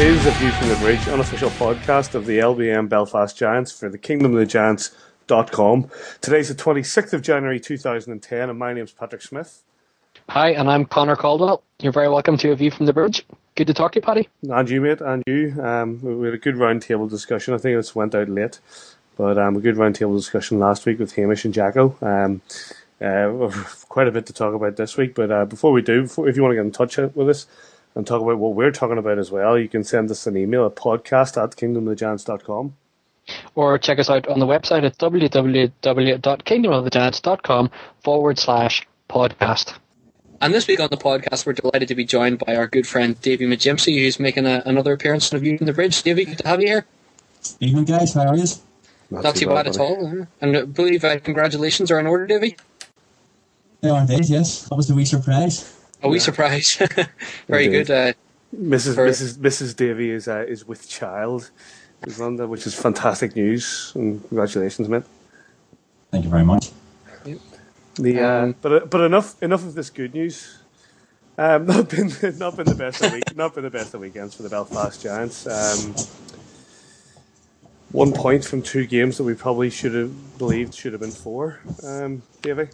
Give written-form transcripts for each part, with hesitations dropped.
is A View from the Bridge, unofficial podcast of the LBM Belfast Giants for the kingdomofthegiants.com. Today's the 26th of January 2010 and my name's Patrick Smith. Hi, and I'm Connor Caldwell. You're very welcome to A View from the Bridge. Good to talk to you, Paddy. And you, mate, and you. We had a good round-table discussion. I think it went out late, but a good round-table discussion last week with Hamish and Jacko. Quite a bit to talk about this week, but before we do, if you want to get in touch with us and talk about what we're talking about as well, you can send us an email at podcast@kingdomofthegiants.com. Or check us out on the website at www.kingdomofthegiants.com/podcast. And this week on the podcast, we're delighted to be joined by our good friend Davy McGimsey, who's making another appearance on A View from the Bridge. Davy, good to have you here. Evening, guys. How are you? Not too bad at all. And I believe congratulations are in order, Davy. They are indeed, yes. That was the wee surprise. A wee surprise. Very Indeed. good. Mrs. Davy is with child, which is fantastic news. And congratulations, mate. Thank you very much. But enough of this good news. Not been the best of weekends for the Belfast Giants. 1 point from 2 games that we probably should have believed should have been 4. Davy?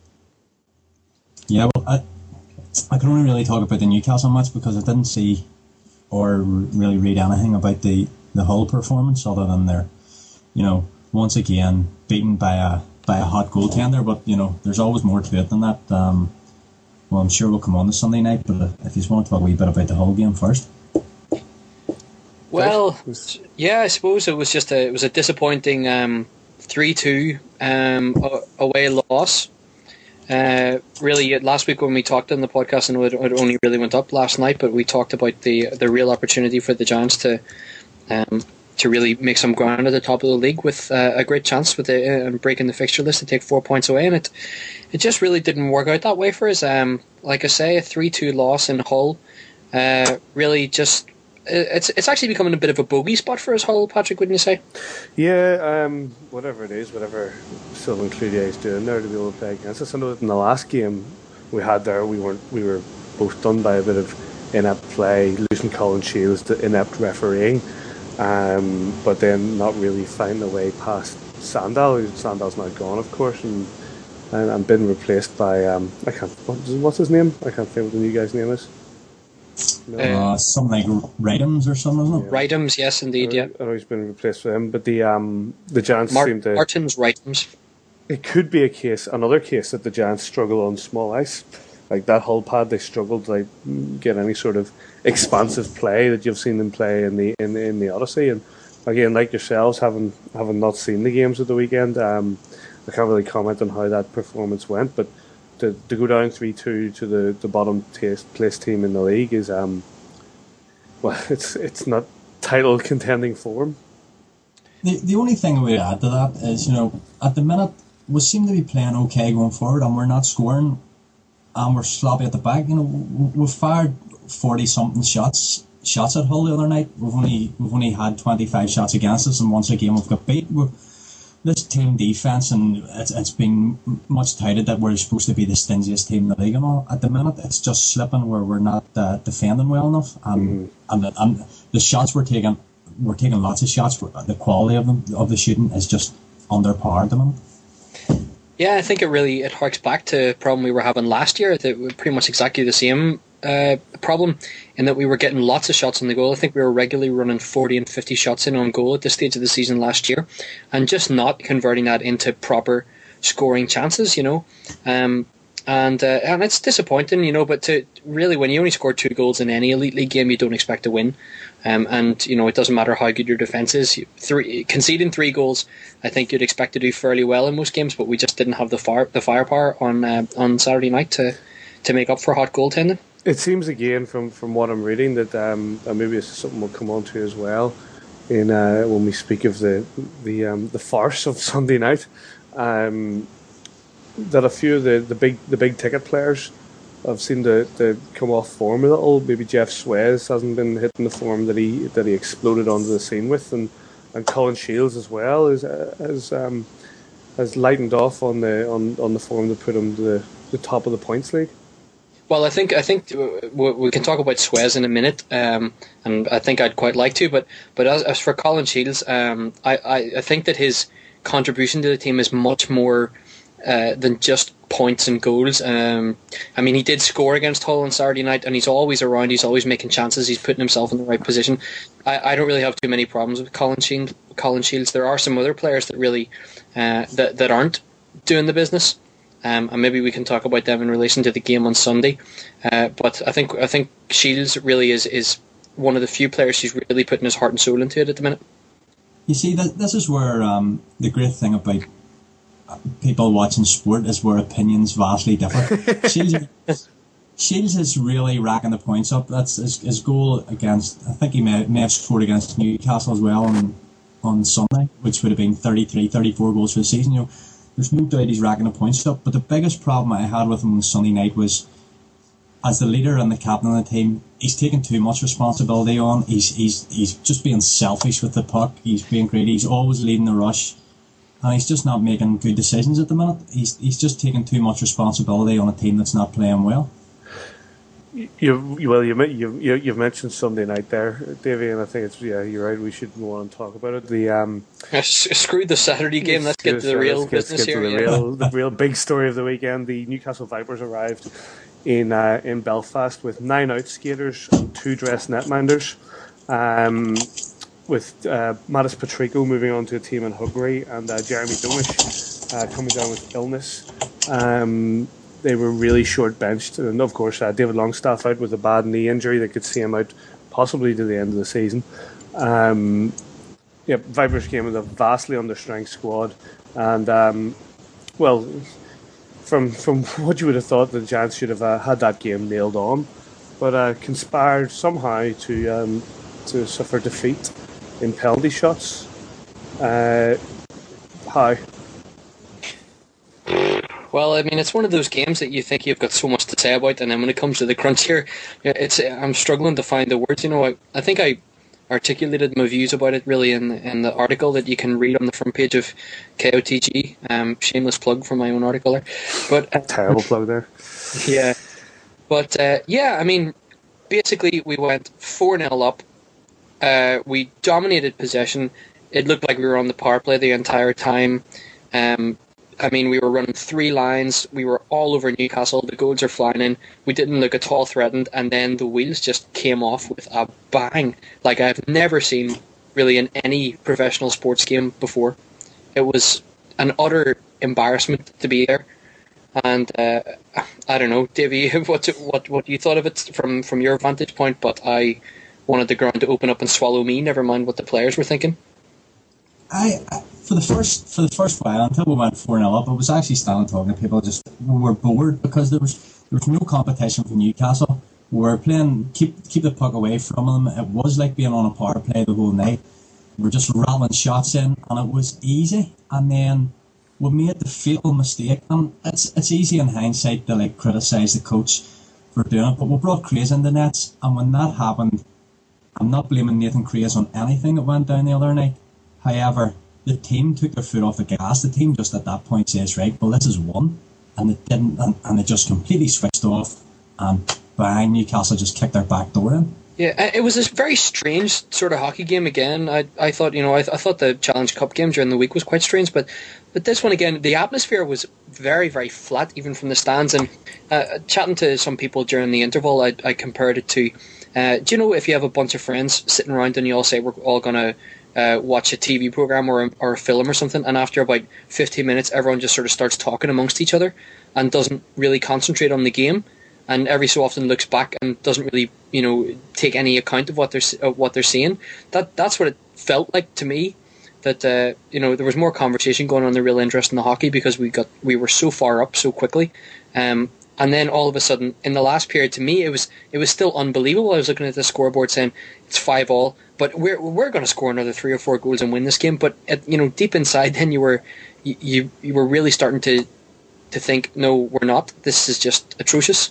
Yeah, well, I can only really talk about the Newcastle match because I didn't see or really read anything about the Hull performance other than they're, once again beaten by a hot goaltender. But there's always more to it than that. Well, I'm sure we'll come on this Sunday night, but if you just want to talk a wee bit about the Hull game first. Well, yeah, I suppose it was a disappointing 3-2 away loss. Really, last week when we talked on the podcast, and it only really went up last night, but we talked about the real opportunity for the Giants to really make some ground at the top of the league with a great chance with breaking the fixture list to take 4 points away, and it just really didn't work out that way for us. Like I say, a 3-2 loss in Hull really just. It's actually becoming a bit of a bogey spot for us, Hull, Patrick, wouldn't you say? Yeah, whatever it is, whatever Sylvain Cloutier is doing there to be able to play against us. I know that in the last game we had there, we were both done by a bit of inept play, losing Colin Shields to inept refereeing, but then not really finding a way past Sandal. Sandal's now gone, of course, and been replaced by what's his name? I can't think what the new guy's name is. No. Something like Rightums or something, isn't it? Rightums, yes, indeed, yeah. I know he's been replaced with him, but the Giants seem to... Martin's Rightums. It could be another case that the Giants struggle on small ice. Like that Hull pad, they struggled to get any sort of expansive play that you've seen them play in the Odyssey. And again, like yourselves, having not seen the games of the weekend, I can't really comment on how that performance went, but to go down 3-2 to the bottom place team in the league is it's not title contending form. The only thing I would add to that is at the minute we seem to be playing okay going forward and we're not scoring and we're sloppy at the back. We've fired 40 something shots at Hull the other night. We've only had 25 shots against us, and once again we've got beat. This team defence, and it's been much touted that we're supposed to be the stingiest team in the league and all. At the minute, it's just slipping where we're not defending well enough, and the shots we're taking lots of shots. The quality of the shooting is just under par at the moment. Yeah, I think it harks back to a problem we were having last year. That was pretty much exactly the same problem, in that we were getting lots of shots on the goal. I think we were regularly running 40 and 50 shots in on goal at this stage of the season last year, and just not converting that into proper scoring chances, and it's disappointing, but to really, when you only score 2 goals in any Elite League game, you don't expect to win, and it doesn't matter how good your defence is. Conceding 3 goals, I think you'd expect to do fairly well in most games, but we just didn't have the firepower on Saturday night to make up for hot goaltending. It seems again from what I'm reading that maybe it's something we'll come on to as well in when we speak of the farce of Sunday night. That a few of the big ticket players have seemed to come off form a little. Maybe Jeff Suez hasn't been hitting the form that he exploded onto the scene with, and Colin Shields as well has lightened off on the form that put him to the top of the points league. Well, I think we can talk about Suez in a minute, and I think I'd quite like to. But as for Colin Shields, I think that his contribution to the team is much more than just points and goals. I mean, he did score against Hull on Saturday night, and he's always around. He's always making chances. He's putting himself in the right position. I don't really have too many problems with Colin Shields. There are some other players that really that aren't doing the business. And maybe we can talk about them in relation to the game on Sunday. But I think Shields really is one of the few players who's really putting his heart and soul into it at the minute. You see, this is where the great thing about people watching sport is where opinions vastly differ. Shields is really racking the points up. That's his goal against, I think he may have scored against Newcastle as well on Sunday, which would have been 33, 34 goals for the season. You know, there's no doubt he's racking the points up, but the biggest problem I had with him on Sunday night was, as the leader and the captain of the team, he's taking too much responsibility on. He's just being selfish with the puck. He's being greedy. He's always leading the rush, and he's just not making good decisions at the minute. He's just taking too much responsibility on a team that's not playing well. You've mentioned Sunday night there, Davey, and I think you're right. We should go on and talk about it. Screw the Saturday game. Let's get to the real business here. The real big story of the weekend. The Newcastle Vipers arrived in Belfast with 9 out skaters and 2 dress netminders, with Mattis Patrico moving on to a team in Hungary, and Jeremy Domish coming down with illness. They were really short benched, and of course David Longstaff out with a bad knee injury that could see him out possibly to the end of the season. Vipers came with a vastly understrength squad, and from what you would have thought, the Giants should have had that game nailed on, but conspired somehow to suffer defeat in penalty shots. How? Well, I mean, it's one of those games that you think you've got so much to say about, and then when it comes to the crunch here, I'm struggling to find the words. You know, I think I articulated my views about it really in the article that you can read on the front page of KOTG. Shameless plug for my own article there, but terrible plug there. Yeah, but I mean, basically we went 4-0 up. We dominated possession. It looked like we were on the power play the entire time. I mean, we were running 3 lines. We were all over Newcastle. The goals are flying in. We didn't look at all threatened, and then the wheels just came off with a bang, like I've never seen really in any professional sports game before. It was an utter embarrassment to be there, and I don't know, Davey, what you thought of it from your vantage point, but I wanted the ground to open up and swallow me. Never mind what the players were thinking. For the first while, until we went 4-0 up, I was actually standing talking to people. Just we were bored because there was no competition for Newcastle. We were playing keep the puck away from them. It was like being on a power play the whole night. We were just rattling shots in, and it was easy. And then we made the fatal mistake, and it's easy in hindsight to criticise the coach for doing it, but we brought Craze in the nets, and when that happened, I'm not blaming Nathan Craze on anything that went down the other night. However, the team took their foot off the gas. The team just at that point says, right, well, this is one. And it didn't, and it just completely switched off, and bang, Newcastle just kicked their back door in. Yeah, it was a very strange sort of hockey game again. I thought, I thought the Challenge Cup game during the week was quite strange, but this one again, the atmosphere was very, very flat, even from the stands. And chatting to some people during the interval, I compared it to, do you know if you have a bunch of friends sitting around and you all say we're all going to watch a TV program or a film or something, and after about 15 minutes everyone just sort of starts talking amongst each other and doesn't really concentrate on the game, and every so often looks back and doesn't really take any account of what they're seeing. That's what it felt like to me, that there was more conversation going on, the real interest in the hockey, because we were so far up so quickly, and then all of a sudden in the last period, to me it was still unbelievable. I was looking at the scoreboard saying it's 5-5, but we're going to score another 3 or 4 goals and win this game. But deep inside, then you were really starting to think, no, we're not. This is just atrocious.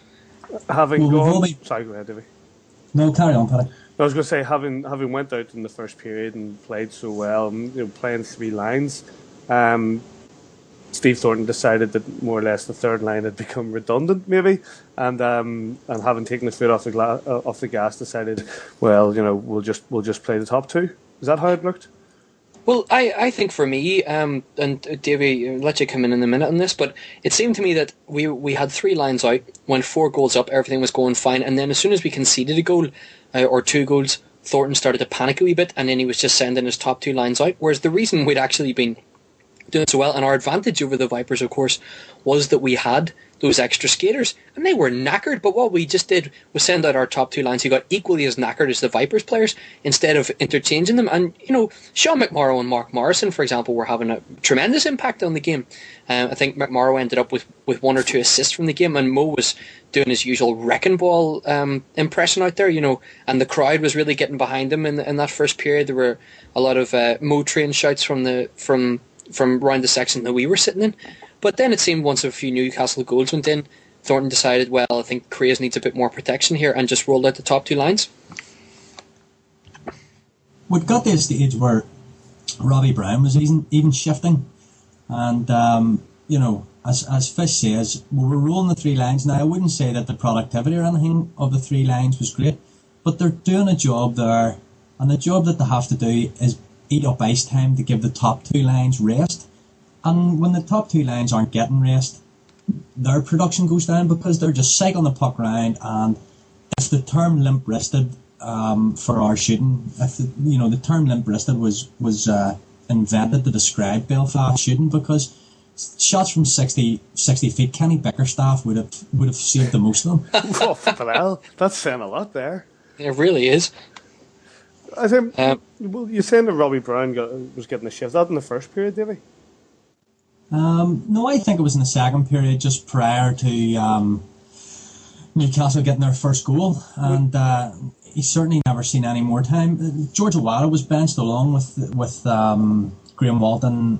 Having gone, sorry, go ahead, Davey. No, carry on, Paddy. I was going to say, having went out in the first period and played so well, playing 3 lines, Steve Thornton decided that more or less the third line had become redundant, maybe, and having taken the foot off off the gas, decided, well, we'll just play the top two. Is that how it looked? Well, I think for me, and Davey, I'll let you come in a minute on this, but it seemed to me that we had 3 lines out, went 4 goals up, everything was going fine, and then as soon as we conceded a goal, or 2 goals, Thornton started to panic a wee bit, and then he was just sending his top 2 lines out, whereas the reason we'd actually been doing so well, and our advantage over the Vipers, of course, was that we had those extra skaters, and they were knackered, but what we just did was send out our top 2 lines who got equally as knackered as the Vipers players instead of interchanging them. And, Sean McMorrow and Mark Morrison, for example, were having a tremendous impact on the game. I think McMorrow ended up with 1 or 2 assists from the game, and Mo was doing his usual wrecking ball impression out there, and the crowd was really getting behind him in that first period. There were a lot of Mo train shouts from round the section that we were sitting in. But then it seemed once a few Newcastle goals went in, Thornton decided, well, I think Craze needs a bit more protection here, and just rolled out the top 2 lines. We got to a stage where Robbie Brown was even shifting, and as Fish says, we were rolling the 3 lines. Now, I wouldn't say that the productivity or anything of the 3 lines was great, but they're doing a job there, and the job that they have to do is eat up ice time to give the top 2 lines rest. And when the top 2 lines aren't getting rest, their production goes down because they're just cycling the puck around. And if the term limp-wristed for our shooting, if the term limp-wristed was invented to describe Belfast shooting, because shots from 60 feet, Kenny Bickerstaff would have saved the most of them. Oh, flippin' hell. That's saying a lot there. It really is. I think, you're saying that Robbie Brown was getting a shift. Was that in the first period, Davey? No, I think it was in the second period, just prior to Newcastle getting their first goal, and he's certainly never seen any more time. George Awada was benched along with Graham Walton,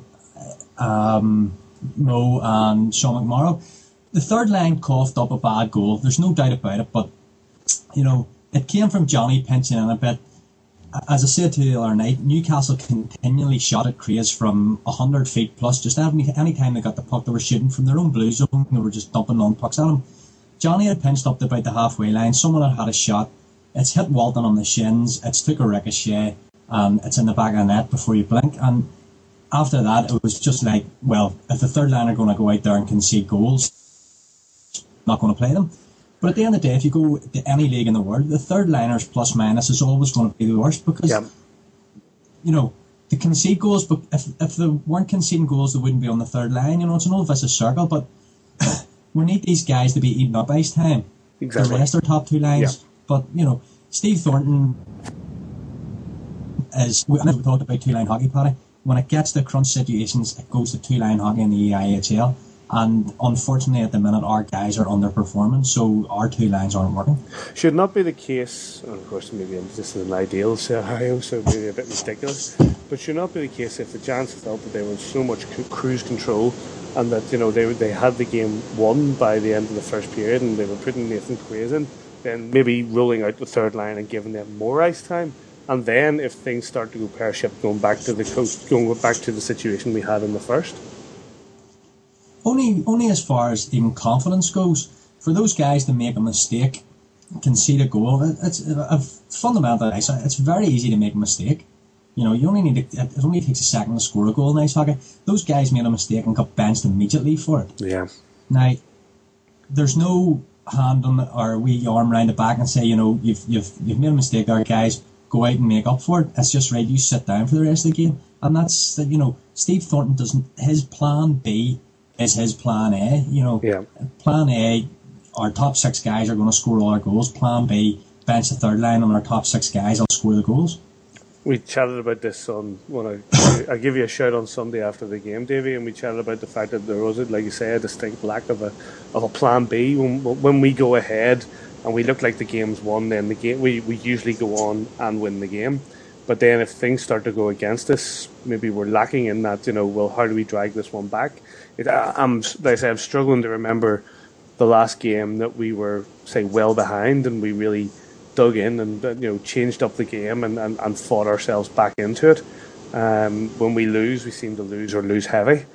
Mo and Sean McMorrow. The third line coughed up a bad goal, there's no doubt about it, but it came from Johnny pinching in a bit. As I said to you the other night, Newcastle continually shot at Craze from 100 feet plus. Just any time they got the puck, they were shooting from their own blue zone. They were just dumping long pucks at him. Johnny had pinched up to about the halfway line. Someone had a shot. It's hit Walton on the shins. It's took a ricochet. It's in the back of the net before you blink. And after that, it was just like, well, if the third line are going to go out there and concede goals, not going to play them. But at the end of the day, if you go to any league in the world, the third liners plus minus is always going to be the worst, because they concede goals, but if they weren't conceding goals, they wouldn't be on the third line. It's an old vicious circle, but we need these guys to be eating up ice time. Exactly. The rest are top 2 lines. Yeah. But Steve Thornton is, we talked about 2-line hockey, Paddy. When it gets to crunch situations, it goes to 2-line hockey in the EIHL. And unfortunately, at the minute, our guys are underperforming, so our 2 lines aren't working. Should not be the case, and of course, maybe this is an ideal scenario, so maybe a bit ridiculous, but should not be the case if the Giants felt that they were in so much cruise control, and that they had the game won by the end of the first period, and they were putting Nathan Craze in, then maybe rolling out the third line and giving them more ice time. And then, if things start to go pear-shaped, going back to the situation we had in the first. Only as far as even confidence goes. For those guys to make a mistake, concede a goal, it's very easy to make a mistake. You only need it only takes a second to score a goal in ice hockey. Those guys made a mistake and got benched immediately for it. Yeah. Now, there's no hand on or wee arm around the back and say, you've made a mistake there, guys. Go out and make up for it. It's just right. You sit down for the rest of the game, and that's Steve Thornton doesn't. His plan B is his plan A. Plan A, our top 6 guys are going to score all our goals. Plan B, bench the third line, and our top 6 guys will score the goals. We chatted about this on when I give you a shout on Sunday after the game, Davey, and we chatted about the fact that there was, like you say, a distinct lack of a plan B. When we go ahead and we look like the game's won, then the game we usually go on and win the game. But then if things start to go against us, maybe we're lacking in that, well, how do we drag this one back? I'm struggling to remember the last game that we were, say, well behind and we really dug in and changed up the game and fought ourselves back into it. When we lose, we seem to lose heavy.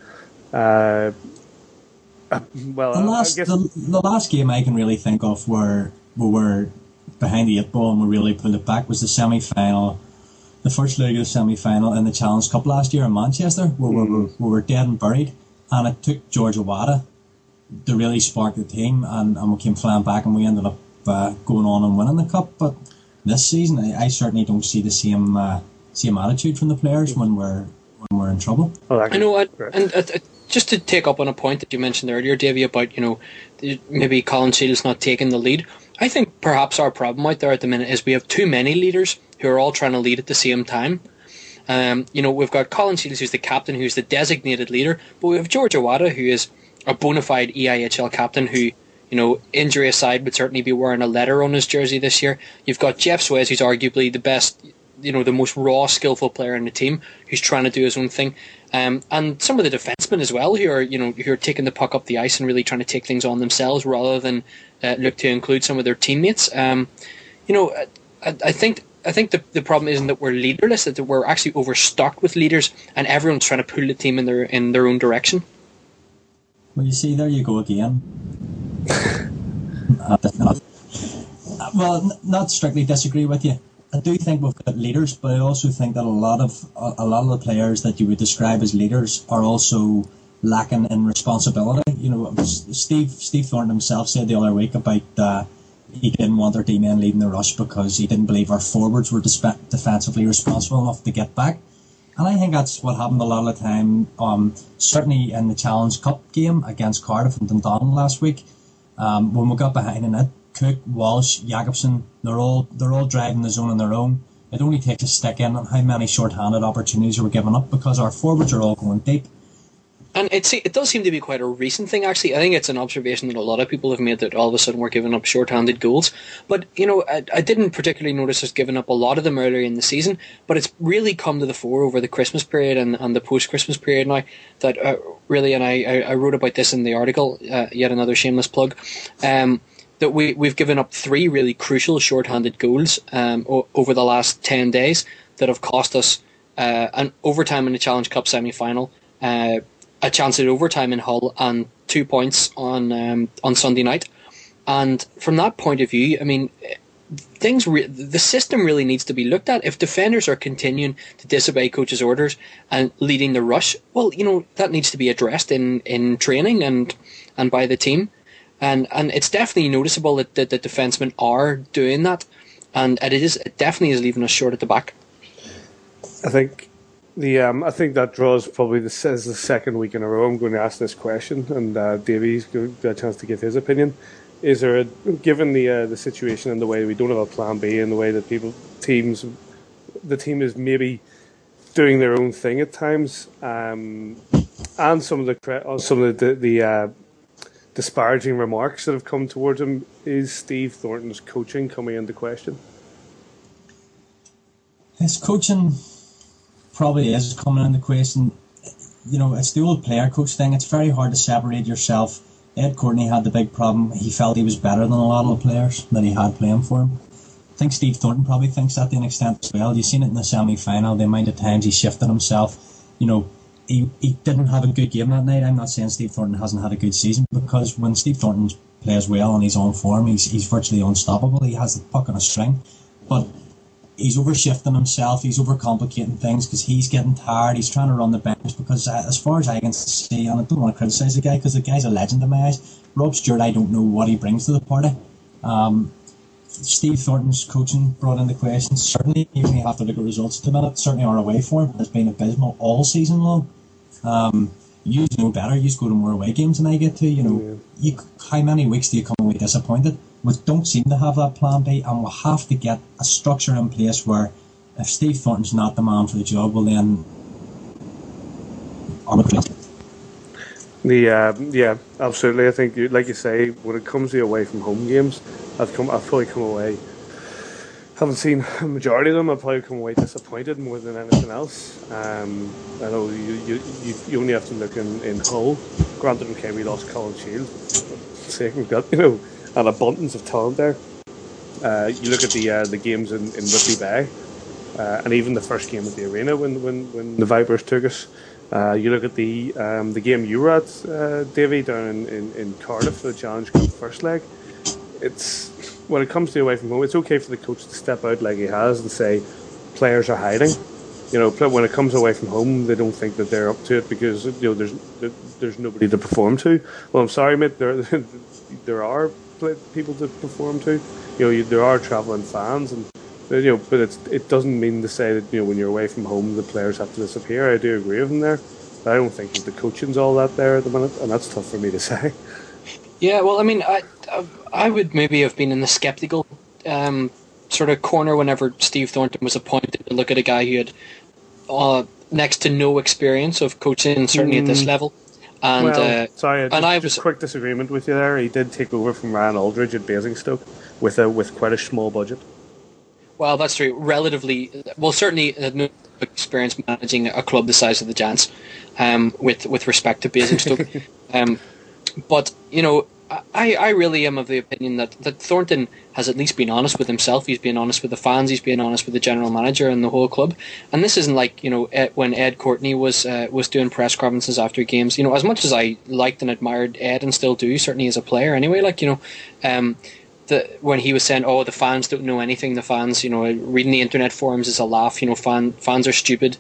Well, I guess the last game I can really think of where we were behind the 8 ball and we really pulled it back was the semi-final, the first leg of the semi-final in the Challenge Cup last year in Manchester, where we were dead and buried, and it took George Iwata to really spark the team, and we came flying back, and we ended up going on and winning the cup. But this season, I certainly don't see the same attitude from the players when we're in trouble. I know, and just to take up on a point that you mentioned earlier, Davey, about maybe Colin Shields not taking the lead. I think perhaps our problem out there at the minute is we have too many leaders who are all trying to lead at the same time. We've got Colin Shields, who's the captain, who's the designated leader, but we have George Iwata, who is a bona fide EIHL captain who, injury aside, would certainly be wearing a letter on his jersey this year. You've got Jeff Suez, who's arguably the best, the most raw, skillful player in the team, who's trying to do his own thing. And some of the defensemen as well, who are taking the puck up the ice and really trying to take things on themselves rather than look to include some of their teammates. I think the problem isn't that we're leaderless; that we're actually overstocked with leaders, and everyone's trying to pull the team in their own direction. Well, you see, there you go again. Well, not strictly disagree with you. I do think we've got leaders, but I also think that a lot of the players that you would describe as leaders are also lacking in responsibility. Steve Thornton himself said the other week about he didn't want our D-men leading the rush because he didn't believe our forwards were defensively responsible enough to get back. And I think that's what happened a lot of the time, certainly in the Challenge Cup game against Cardiff and Dundonald last week, when we got behind in it. Cook, Walsh, Jakobsen, they're all driving the zone on their own. It only takes a stick in on how many short-handed opportunities we're giving up because our forwards are all going deep. And it does seem to be quite a recent thing, actually. I think it's an observation that a lot of people have made, that all of a sudden we're giving up short-handed goals. But, I didn't particularly notice us giving up a lot of them earlier in the season, but it's really come to the fore over the Christmas period and the post-Christmas period now that really, and I wrote about this in the article, yet another shameless plug, that we've given up 3 really crucial short-handed goals over the last 10 days that have cost us an overtime in the Challenge Cup semi-final, a chance at overtime in Hull, and 2 points on Sunday night. And from that point of view, I mean, the system really needs to be looked at. If defenders are continuing to disobey coaches' orders and leading the rush, well, that needs to be addressed in training and by the team. And it's definitely noticeable that the defensemen are doing that, and it definitely is leaving us short at the back. I think that draws probably the second week in a row I'm going to ask this question, and Davy's got a chance to give his opinion. Is there, given the situation and the way we don't have a plan B, and the way that the team is maybe doing their own thing at times, and some of the disparaging remarks that have come towards him, is Steve Thornton's coaching coming into question? His coaching probably is coming into question. It's the old player coach thing. It's very hard to separate yourself. Ed Courtney had the big problem. He felt he was better than a lot of the players that he had playing for him. I think Steve Thornton probably thinks that to an extent as well. You've seen it in the semi-final, the amount of times he shifted himself. He didn't have a good game that night. I'm not saying Steve Thornton hasn't had a good season, because when Steve Thornton plays well and he's on form, he's virtually unstoppable. He has the puck on a string. But he's overshifting himself, he's overcomplicating things because he's getting tired, he's trying to run the bench, because as far as I can see, and I don't want to criticise the guy because the guy's a legend in my eyes, Rob Stewart, I don't know what he brings to the party. Steve Thornton's coaching brought into question. Certainly, you only have to look at results at the minute. Certainly our away form has been abysmal all season long. You know better, you go to more away games than I get to. How many weeks do you come away disappointed? We don't seem to have that plan B, and we'll have to get a structure in place where if Steve Thornton's not the man for the job, well then yeah, absolutely. I think, like you say, when it comes to away from home games, I've probably come away, haven't seen a majority of them, I've probably come away disappointed more than anything else. I know you only have to look in Hull. Granted, okay, we lost Colin Shields, but we've got an abundance of talent there. You look at the games in Whitley Bay, and even the first game at the Arena when the Vipers took us. You look at the game you were at, Davey, down in Cardiff, the Challenge Cup first leg. It's when it comes to away from home, it's okay for the coach to step out like he has and say players are hiding. When it comes away from home, they don't think that they're up to it because there's nobody to perform to. Well, I'm sorry, mate. There are people to perform to. There are travelling fans, and but it doesn't mean to say that when you're away from home, the players have to disappear. I do agree with him there, but I don't think that the coaching's all that there at the minute, and that's tough for me to say. Yeah, well, I mean, I would maybe have been in the sceptical sort of corner whenever Steve Thornton was appointed to look at a guy who had next to no experience of coaching, certainly at this level. And sorry, I was quick disagreement with you there. He did take over from Ryan Aldridge at Basingstoke with quite a small budget. Well, that's true. Relatively, well, certainly had no experience managing a club the size of the Giants, with respect to Basingstoke. But I really am of the opinion that Thornton has at least been honest with himself. He's been honest with the fans. He's been honest with the general manager and the whole club. And this isn't like when Ed Courtney was doing press conferences after games. As much as I liked and admired Ed and still do, certainly as a player anyway. When he was saying, "Oh, the fans don't know anything. The fans, reading the internet forums is a laugh. Fans are stupid.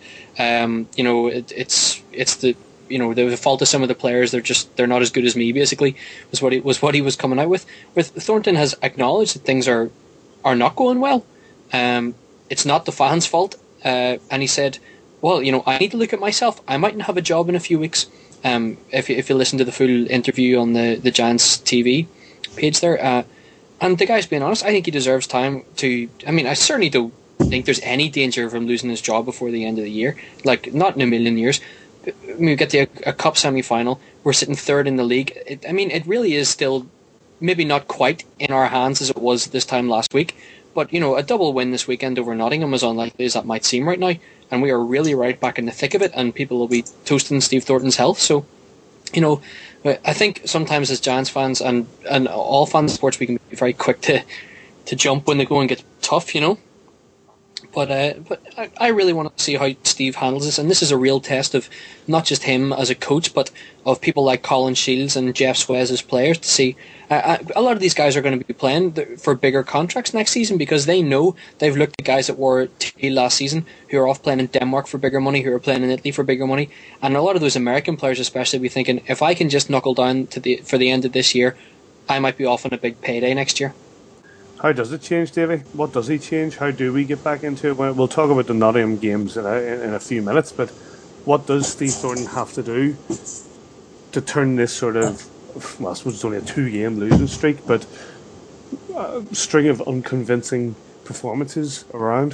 It's the fault of some of the players. They're not as good as me." Basically, was what he was coming out with. Thornton has acknowledged that things are not going well. It's not the fans' fault, and he said, "Well, I need to look at myself. I mightn't have a job in a few weeks." If you listen to the full interview on the Giants TV page there. And the guy's being honest. I think he deserves time to. I mean, I certainly don't think there's any danger of him losing his job before the end of the year. Like, not in a million years. We get to a cup semi-final. We're sitting third in the league. It really is still maybe not quite in our hands as it was this time last week. But, a double win this weekend over Nottingham, as unlikely as that might seem right now. And we are really right back in the thick of it. And people will be toasting Steve Thornton's health. So, I think sometimes as Giants fans and all fans of sports, we can be very quick to jump when the going gets tough, But I really want to see how Steve handles this, and this is a real test of not just him as a coach, but of people like Colin Shields and Jeff Suez as players to see. A lot of these guys are going to be playing for bigger contracts next season because they know they've looked at guys that were TV last season who are off playing in Denmark for bigger money, who are playing in Italy for bigger money, and a lot of those American players especially be thinking, if I can just knuckle down for the end of this year, I might be off on a big payday next year. How does it change, Davey? What does he change? How do we get back into it? We'll talk about the Nottingham games in a few minutes, but what does Steve Thornton have to do to turn this sort of, well, I suppose it's only a 2-game losing streak, but a string of unconvincing performances around?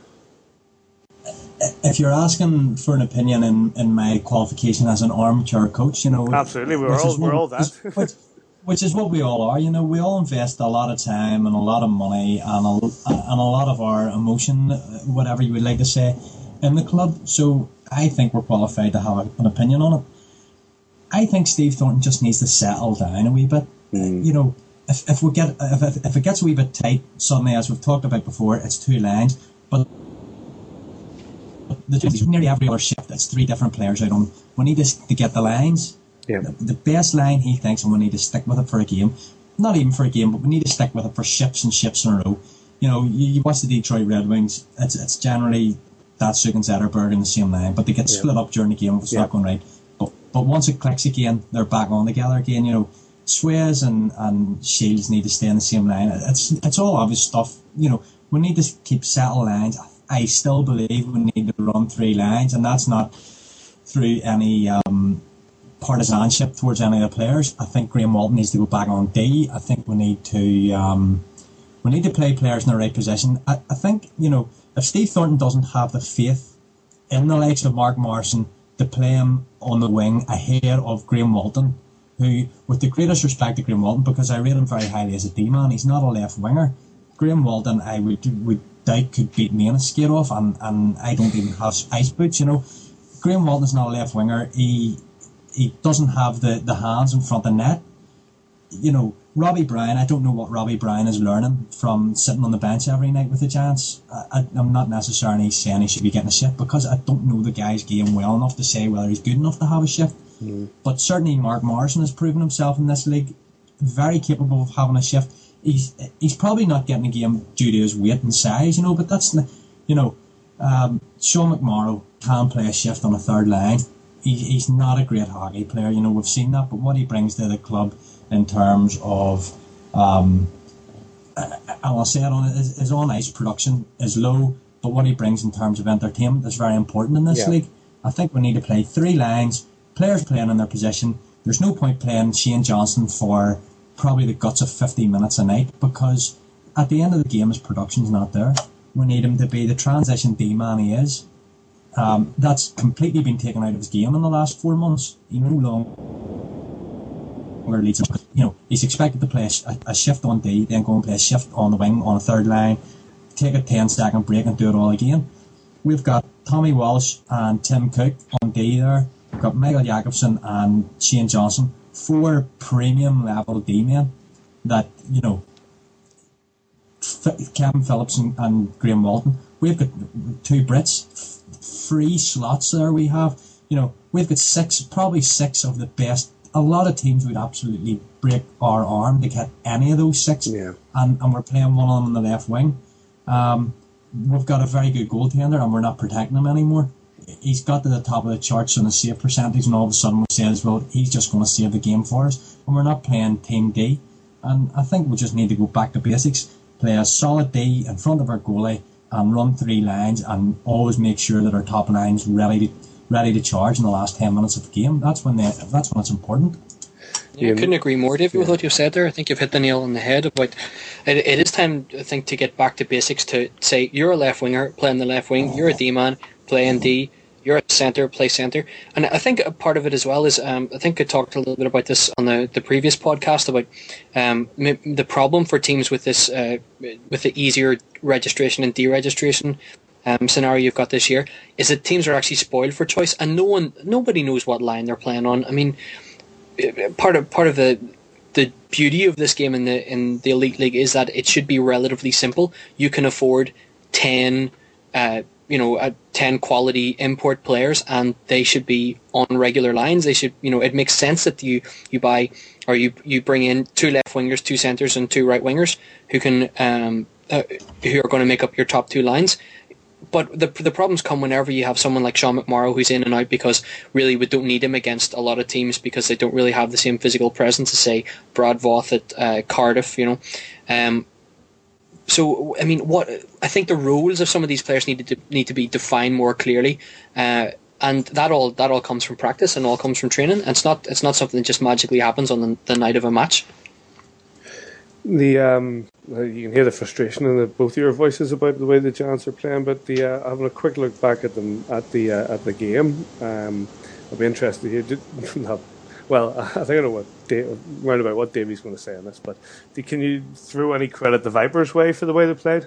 If you're asking for an opinion in my qualification as an armchair coach, absolutely, we're all that. Which is what we all are, we all invest a lot of time and a lot of money and a lot of our emotion, whatever you would like to say, in the club. So I think we're qualified to have an opinion on it. I think Steve Thornton just needs to settle down a wee bit. If it gets a wee bit tight suddenly, as we've talked about before, it's 2 lines, but nearly every other shift, it's 3 different players out on. We need to get the lines. Yeah. The best line, he thinks, and we need to stick with it for a game. Not even for a game, but we need to stick with it for ships and ships in a row. You watch the Detroit Red Wings, it's generally Datsyuk and Zetterberg in the same line, but they get split up during the game if it's not going right. But once it clicks again, they're back on together again. Suez and Shields need to stay in the same line. It's all obvious stuff. We need to keep settled lines. I still believe we need to run 3 lines, and that's not through any partisanship towards any of the players. I think Graham Walton needs to go back on D. I think we need to play players in the right position. I think, if Steve Thornton doesn't have the faith in the likes of Mark Morrison to play him on the wing ahead of Graham Walton, who, with the greatest respect to Graham Walton, because I rate him very highly as a D-man, he's not a left winger. Graham Walton, I would doubt could beat me in a skate off, and I don't even have ice boots, Graham Walton's not a left winger. He doesn't have the hands in front of net. Robbie Bryan, I don't know what Robbie Bryan is learning from sitting on the bench every night with the Giants. I'm not necessarily saying he should be getting a shift, because I don't know the guy's game well enough to say whether he's good enough to have a shift. But certainly Mark Morrison has proven himself in this league, very capable of having a shift. He's probably not getting a game due to his weight and size, but that's, Sean McMorrow can play a shift on a third line. He's not a great hockey player, we've seen that, but what he brings to the club in terms of, I'll say it, his on-ice production is low, but what he brings in terms of entertainment is very important in this league. I think we need to play three lines, players playing in their position. There's no point playing Shane Johnson for probably the guts of 50 minutes a night, because at the end of the game his production's not there. We need him to be the transition D-man he is. That's completely been taken out of his game in the last 4 months. He no longer leads him. He's expected to play a shift on D, then go and play a shift on the wing on a third line, take a 10-second break and do it all again. We've got Tommy Walsh and Tim Cook on D there. We've got Michael Jacobson and Shane Johnson, 4 premium level D-men that, Kevin Phillips and Graham Walton. We've got 2 Brits, 3 slots there we have. We've got probably six of the best. A lot of teams would absolutely break our arm to get any of those 6. Yeah. And we're playing one of them on the left wing. We've got a very good goaltender and we're not protecting him anymore. He's got to the top of the charts on the save percentage, and all of a sudden we say, well, he's just going to save the game for us. And we're not playing Team D. And I think we just need to go back to basics. Play a solid D in front of our goalie and run 3 lines, and always make sure that our top line's ready to charge in the last 10 minutes of the game. That's when it's important. Yeah, I couldn't agree more, David, with what you've said there. I think you've hit the nail on the head about it is time, I think, to get back to basics, to say you're a left winger, playing the left wing, you're a D-man, playing D, you're a centre, play centre. And I think a part of it as well is, I think I talked a little bit about this on the previous podcast, about the problem for teams with this, with the easier registration and deregistration scenario you've got this year, is that teams are actually spoiled for choice, and nobody knows what line they're playing on. I mean, part of the beauty of this game in the Elite League is that it should be relatively simple. You can afford 10 quality import players, and they should be on regular lines. They should, it makes sense that you buy, or you bring in 2 left wingers, 2 centres, and 2 right wingers who can who are going to make up your top 2 lines. But the problems come whenever you have someone like Sean McMorrow who's in and out, because really we don't need him against a lot of teams, because they don't really have the same physical presence as, say, Brad Voth at Cardiff, So, I mean, I think the roles of some of these players need to be defined more clearly, and that all comes from practice and all comes from training. And it's not something that just magically happens on the night of a match. You can hear the frustration in both of your voices about the way the Giants are playing. But having a quick look back at them at the game, I'll be interested to hear. Well, I think I know what Davey's going to say on this, but can you throw any credit the Vipers' way for the way they played?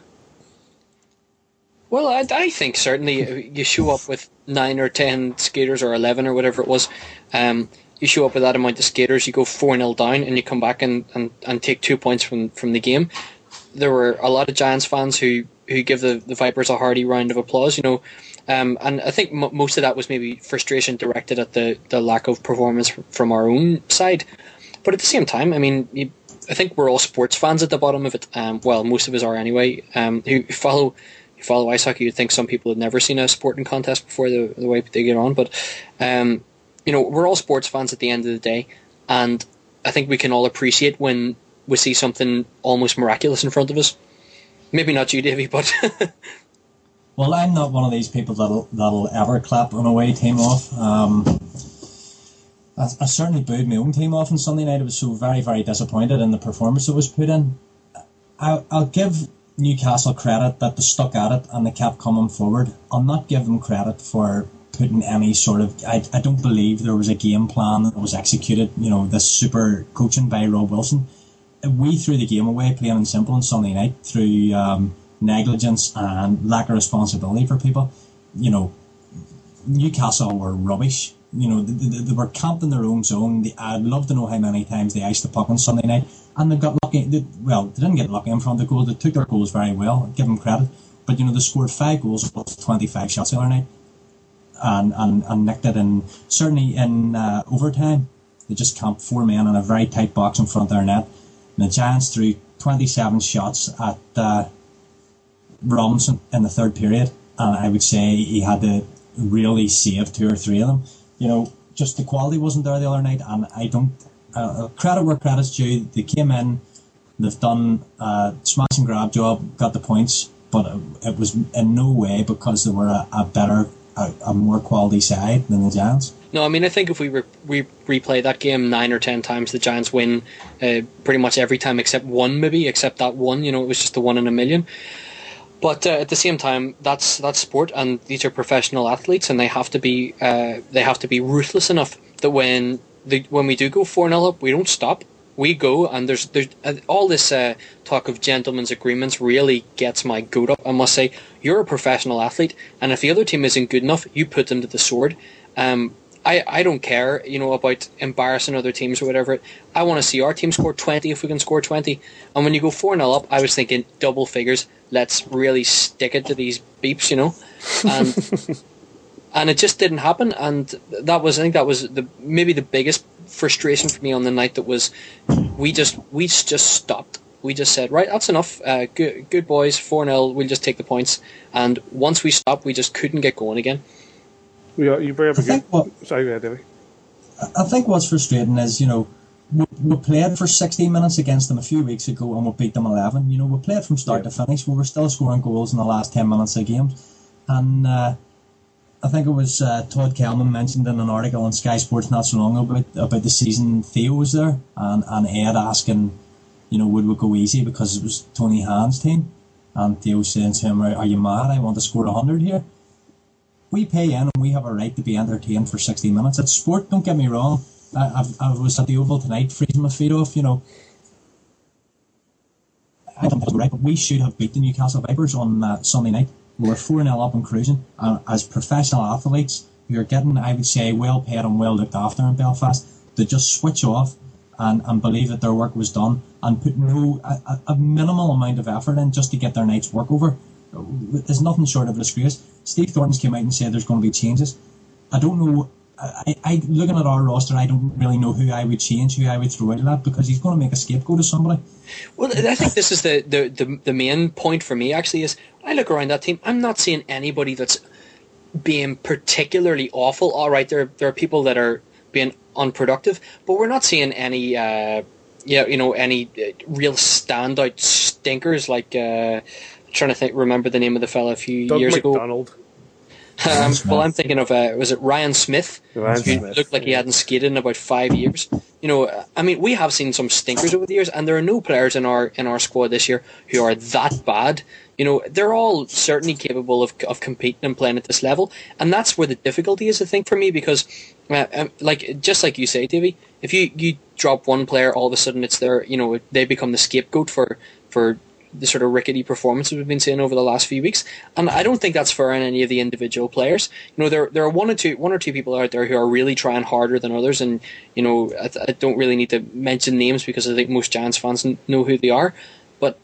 Well, I think certainly you show up with 9 or 10 skaters, or 11 or whatever it was. You show up with that amount of skaters, you go 4-0 down, and you come back and take 2 points from the game. There were a lot of Giants fans who give the Vipers a hearty round of applause, and I think most of that was maybe frustration directed at the lack of performance from our own side. But at the same time, I mean, I think we're all sports fans at the bottom of it. Well, most of us are anyway. Who follow ice hockey, you'd think some people had never seen a sporting contest before, the way they get on. But we're all sports fans at the end of the day, and I think we can all appreciate when we see something almost miraculous in front of us. Maybe not you, Davey, but well, I'm not one of these people that'll ever clap an away team off. I certainly booed my own team off on Sunday night. I was so very, very disappointed in the performance that was put in. I'll give Newcastle credit that they stuck at it and they kept coming forward. I'll not give them credit for putting any sort of... I don't believe there was a game plan that was executed, this super coaching by Rob Wilson. We threw the game away, plain and simple, on Sunday night, through negligence and lack of responsibility for people. Newcastle were rubbish. They were camped in their own zone. I'd love to know how many times they iced the puck on Sunday night. and they got lucky. They didn't get lucky in front of the goal. They took their goals very well. Give them credit. But they scored 5 goals with 25 shots the other night, and nicked it. And certainly in overtime, they just camped 4 men in a very tight box in front of their net. And the Giants threw 27 shots at Robinson in the third period, and I would say he had to really save 2 or 3 of them. Just the quality wasn't there the other night, and I don't credit where credit's due. They came in, they've done a smash and grab job, got the points, but it was in no way because they were a better, a more quality side than the Giants. No, I mean, I think if we replay that game 9 or 10 times, the Giants win pretty much every time except one, except that one. It was just the 1 in a million. But at the same time, that's sport, and these are professional athletes, and they have to be ruthless enough that when we do go 4-0 up, we don't stop. We go, and there's all this talk of gentlemen's agreements really gets my goat up. I must say, you're a professional athlete, and if the other team isn't good enough, you put them to the sword. I don't care, about embarrassing other teams or whatever. I want to see our team score 20 if we can score 20. And when you go 4-0 up, I was thinking double figures. Let's really stick it to these beeps, and it just didn't happen. And I think that was maybe the biggest frustration for me on the night. That was we just stopped. We just said, right, that's enough. Good boys, 4-0. We'll just take the points. And once we stopped, we just couldn't get going again. You bring up sorry, go ahead, Davey. I think what's frustrating is, we played for 16 minutes against them a few weeks ago and we beat them 11. We played from start to finish. We were still scoring goals in the last 10 minutes of games. And I think it was Todd Kelman mentioned in an article on Sky Sports not so long about the season Theo was there and Ed asking, would we go easy because it was Tony Hand's team. And Theo saying to him, are you mad? I want to score 100 here. We pay in and we have a right to be entertained for 60 minutes. It's sport, don't get me wrong. I was at the Oval tonight freezing my feet off, I don't think it's right, but we should have beat the Newcastle Vipers on Sunday night. We were 4-0 up and cruising. As professional athletes who are getting, I would say, well paid and well looked after in Belfast, to just switch off and believe that their work was done and put a minimal amount of effort in just to get their night's work over is nothing short of a disgrace. Steve Thornton's came out and said there's going to be changes. I don't know. I looking at our roster, I don't really know who I would change, who I would throw out of that, because he's going to make a scapegoat of somebody. Well, I think this is the main point for me, actually, is I look around that team, I'm not seeing anybody that's being particularly awful. All right, there are people that are being unproductive, but we're not seeing any any real standout stinkers like trying to remember the name of the fella a few Doug years McDonald. ago. Well, I'm thinking of was it Ryan Smith? Who looked like he hadn't skated in about 5 years. I mean, we have seen some stinkers over the years, and there are no players in our squad this year who are that bad. They're all certainly capable of competing and playing at this level, and that's where the difficulty is, I think, for me, because just like you say, Davey, if you drop one player, all of a sudden it's they become the scapegoat for the sort of rickety performances we've been seeing over the last few weeks, and I don't think that's fair on any of the individual players. There are one or two people out there who are really trying harder than others, and I don't really need to mention names because I think most Giants fans know who they are. But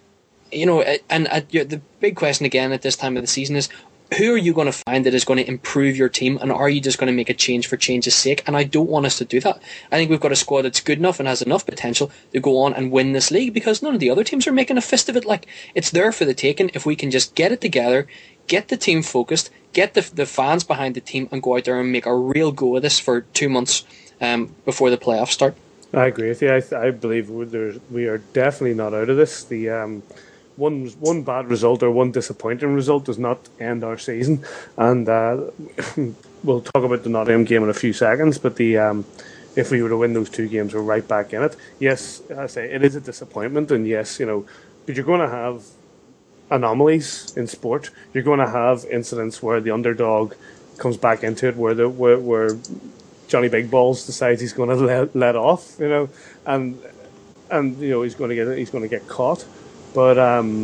the big question again at this time of the season is, who are you going to find that is going to improve your team, and are you just going to make a change for change's sake? And I don't want us to do that. I think we've got a squad that's good enough and has enough potential to go on and win this league, because none of the other teams are making a fist of it. Like, it's there for the taking if we can just get it together, get the team focused, get the fans behind the team, and go out there and make a real go of this for 2 months before the playoffs start. I agree with you. I believe we are definitely not out of this. The one bad result or one disappointing result does not end our season, and we'll talk about the Nottingham game in a few seconds. But if we were to win those 2 games, we're right back in it. Yes, I say it is a disappointment, and yes, but you're going to have anomalies in sport. You're going to have incidents where the underdog comes back into it, where Johnny Big Balls decides he's going to let off, and he's going to get caught. But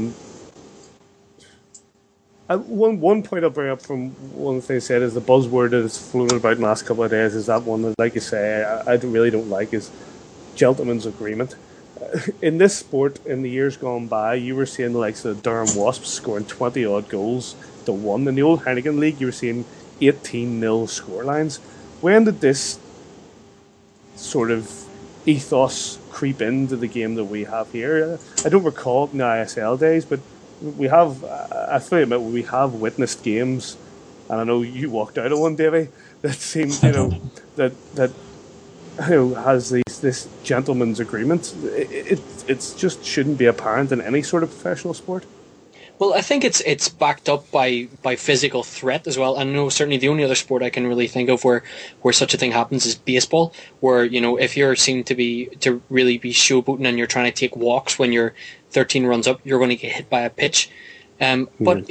one point I'll bring up from one thing I said is the buzzword that has floated about in the last couple of days is that one that, like you say, I really don't like, is gentleman's agreement. in this sport, in the years gone by, you were seeing the likes of the Durham Wasps scoring 20 odd goals to 1. In the old Heineken League, you were seeing 18-0 scorelines. When did this sort of ethos creep into the game that we have here? I don't recall it in the ISL days, but we have, I fully admit, we have witnessed games, and I know you walked out of one, Davey, that seemed, that has this gentleman's agreement. It just shouldn't be apparent in any sort of professional sport. Well, I think it's backed up by physical threat as well. I know certainly the only other sport I can really think of where such a thing happens is baseball, where if you're seen to really be showboating and you're trying to take walks when you're 13 runs up, you're going to get hit by a pitch. But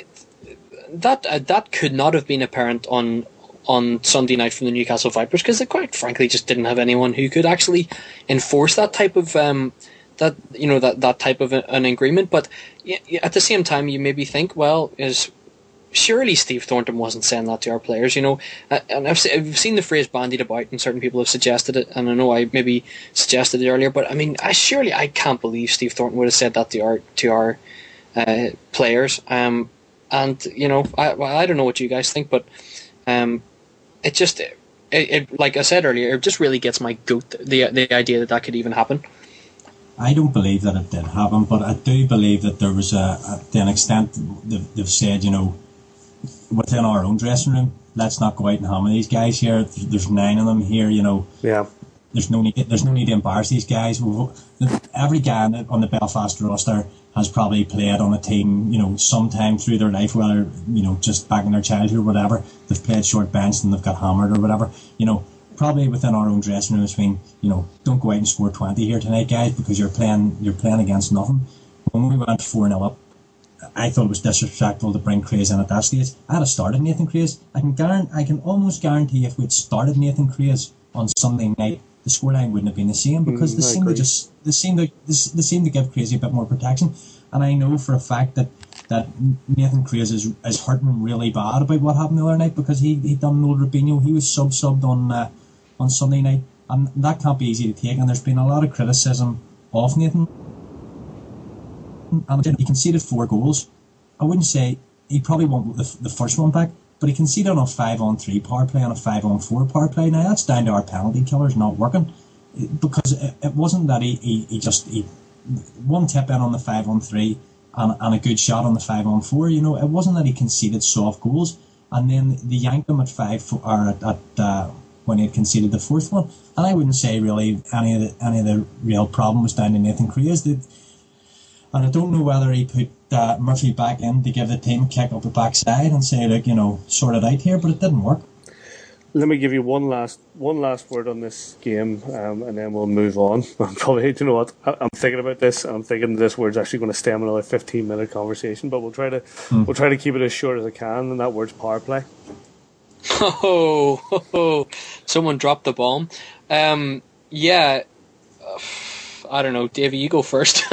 that could not have been apparent on Sunday night from the Newcastle Vipers, because they quite frankly just didn't have anyone who could actually enforce that type of that type of an agreement. But at the same time, you maybe think, well, surely Steve Thornton wasn't saying that to our players, and I've seen the phrase bandied about, and certain people have suggested it, and I know I maybe suggested it earlier, but I mean, I can't believe Steve Thornton would have said that to our players. And I don't know what you guys think, but it just, like I said earlier, it just really gets my goat, the idea that could even happen. I don't believe that it did happen, but I do believe that there was to an extent they've said, within our own dressing room, let's not go out and hammer these guys here. There's 9 of them here, Yeah. There's no need to embarrass these guys. Every guy on the Belfast roster has probably played on a team, sometime through their life, whether, just back in their childhood or whatever. They've played short bench and they've got hammered or whatever. Probably within our own dressing room, between, don't go out and score 20 here tonight, guys, because you're playing against nothing. When we went 4-0 up, I thought it was disrespectful to bring Craze in at that stage. I'd have started Nathan Craze. I can almost guarantee if we'd started Nathan Craze on Sunday night, the scoreline wouldn't have been the same, because they seem to give Crazy a bit more protection. And I know for a fact that Nathan Craze is hurting really bad about what happened the other night, because he done an old Rubinho. He was subbed on Sunday night, and that can't be easy to take. And there's been a lot of criticism of Nathan. And he conceded 4 goals. I wouldn't say he probably won the first one back, but he conceded on a 5-on-3 power play and a 5-on-4 power play. Now that's down to our penalty killers not working, because it wasn't that he just one tip in on the 5-on-3 and a good shot on the 5-on-4. It wasn't that he conceded soft goals and then they yanked him at 5 or at when he had conceded the 4th one. And I wouldn't say really any of the real problem was down to Nathan Craze. And I don't know whether he put Murphy back in to give the team a kick up the backside and say, sort it out here, but it didn't work. Let me give you one last word on this game, and then we'll move on. Probably, you know what? I'm thinking about this, and I'm thinking this word's actually going to stem another 15-minute conversation, but we'll try to keep it as short as I can, and that word's power play. Oh, someone dropped the bomb. Yeah, I don't know, Davey, you go first.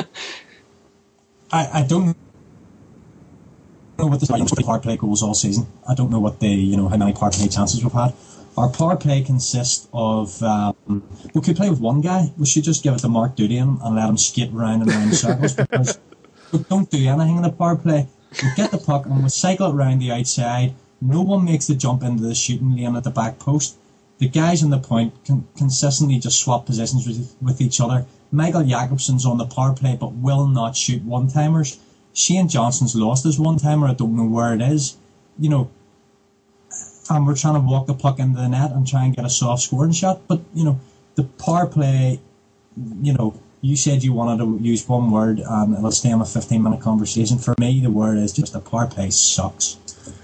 I don't know what the power play goals all season. I don't know what how many power play chances we've had. Our power play consists of we could play with one guy. We should just give it to Mark Doody and let him skate round and round in circles, because we don't do anything in the power play. We get the puck and we cycle it round the outside. No one makes the jump into the shooting lane at the back post. The guys on the point can consistently just swap positions with each other. Michael Jacobson's on the power play but will not shoot one-timers. Shane Johnson's lost his one-timer. I don't know where it is. And we're trying to walk the puck into the net and try and get a soft scoring shot. But, the power play, you said you wanted to use one word and it'll stay on a 15-minute conversation. For me, the word is just the power play sucks.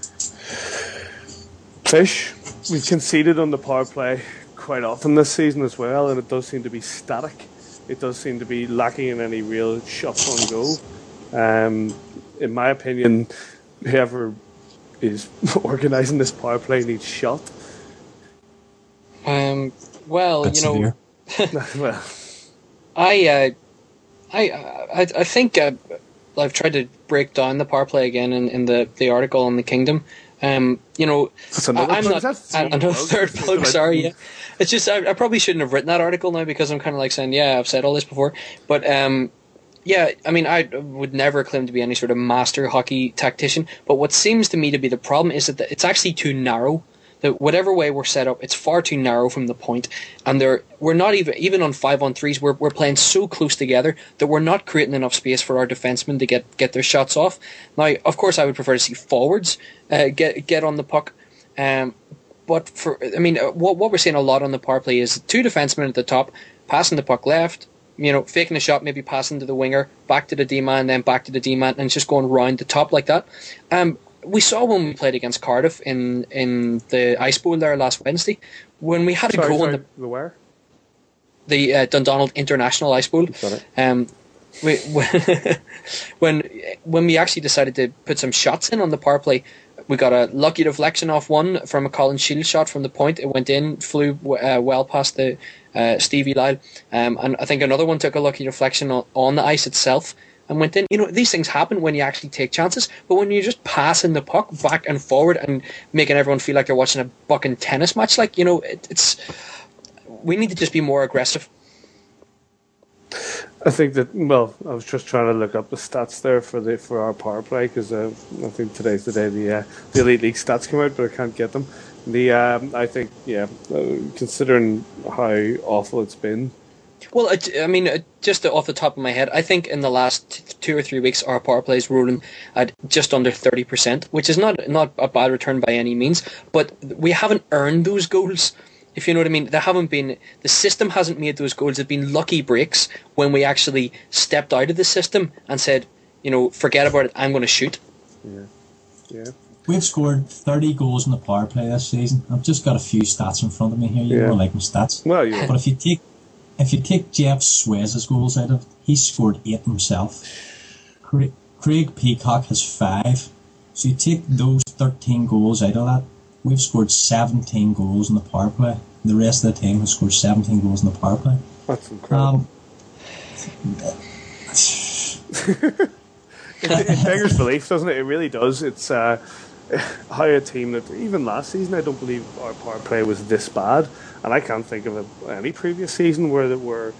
Fish, we've conceded on the power play quite often this season as well, and it does seem to be static. It does seem to be lacking in any real shots on goal. In my opinion, whoever is organising this power play needs shot. Well, that's severe. Well, I think I've tried to break down the power play again in the article on the Kingdom. You know, That's another I'm plug. not another third plug. Sorry, yeah. It's just I probably shouldn't have written that article now because I'm kind of like saying, yeah, I've said all this before. But yeah, I mean, I would never claim to be any sort of master hockey tactician. But what seems to me to be the problem is that it's actually too narrow. That whatever way we're set up, it's far too narrow from the point, and we're not even on 5-on-3s. We're playing so close together that we're not creating enough space for our defensemen to get their shots off. Now, of course, I would prefer to see forwards get on the puck, but what we're seeing a lot on the power play is two defensemen at the top passing the puck left, you know, faking a shot, maybe passing to the winger, back to the D-man, then back to the D-man, and it's just going round the top like that. We saw when we played against Cardiff in the Ice Bowl there last Wednesday, when we had a goal in the where? The Dundonald International Ice Bowl. When we actually decided to put some shots in on the power play, we got a lucky deflection off one from a Colin Shield shot from the point. It went in, flew well past the Stevie Lyle, and I think another one took a lucky deflection on the ice itself and went in. You know, these things happen when you actually take chances, but when you're just passing the puck back and forward and making everyone feel like they're watching a fucking tennis match, like, you know, we need to just be more aggressive. I think that, well, I was just trying to look up the stats there for our power play, because I think today's the day the Elite League stats come out, but I can't get them. I think, considering how awful it's been. Well, I mean, just off the top of my head, I think in the last 2 or 3 weeks, our power play is rolling at just under 30%, which is not a bad return by any means, but we haven't earned those goals, if you know what I mean. The system hasn't made those goals. They've been lucky breaks when we actually stepped out of the system and said, you know, forget about it, I'm going to shoot. Yeah. We've scored 30 goals in the power play this season. I've just got a few stats in front of me here. You don't like my stats. Well, yeah. But if you take Jeff Suez's goals out of it, he scored 8 himself. Craig Peacock has 5. So you take those 13 goals out of that, we've scored 17 goals in the power play. The rest of the team has scored 17 goals in the power play. That's incredible. It beggars belief, doesn't it? It really does. It's how a team that, even last season, I don't believe our power play was this bad, and I can't think of any previous season where where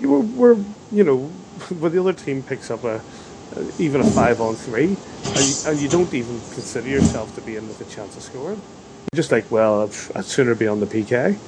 the other team picks up even a 5-on-3, and you don't even consider yourself to be in with a chance of scoring. You're just like, well, I'd sooner be on the PK.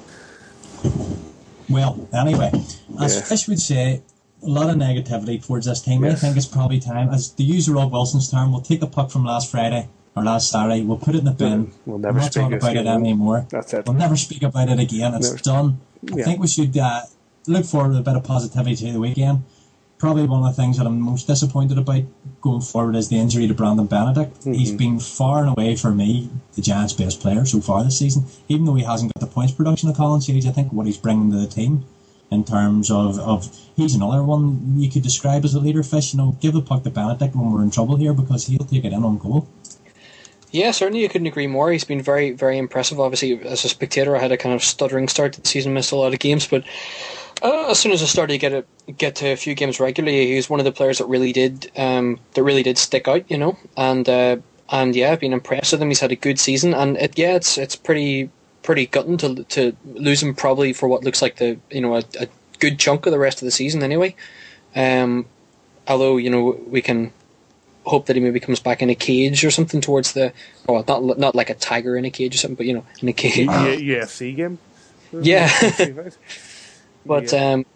Well, anyway, as Fish would say, a lot of negativity towards this team. Yes. I think it's probably time, as to use Rob Wilson's term, we'll take the puck from last Friday or last Saturday, we'll put it in the bin. We'll never speak about it anymore. That's it. We'll never speak about it again. It's done. I think we should look forward to a bit of positivity to the weekend. Probably one of the things that I'm most disappointed about going forward is the injury to Brandon Benedict. Mm-hmm. He's been far and away, for me, the Giants' best player so far this season. Even though he hasn't got the points production of Colin Shields, I think what he's bringing to the team in terms of he's another one you could describe as a leader. Fish, give the puck to Benedict when we're in trouble here, because he'll take it in on goal. Yeah, certainly I couldn't agree more. He's been very, very impressive. Obviously, as a spectator, I had a kind of stuttering start to the season, missed a lot of games, but as soon as I started to get to a few games regularly, he was one of the players that really did stick out, and yeah, I've been impressed with him. He's had a good season, and it's pretty gutting to lose him, probably for what looks like a good chunk of the rest of the season anyway. Although we can hope that he maybe comes back in a cage or something towards not like a tiger in a cage or something, but in a cage. UFC game. Yeah. But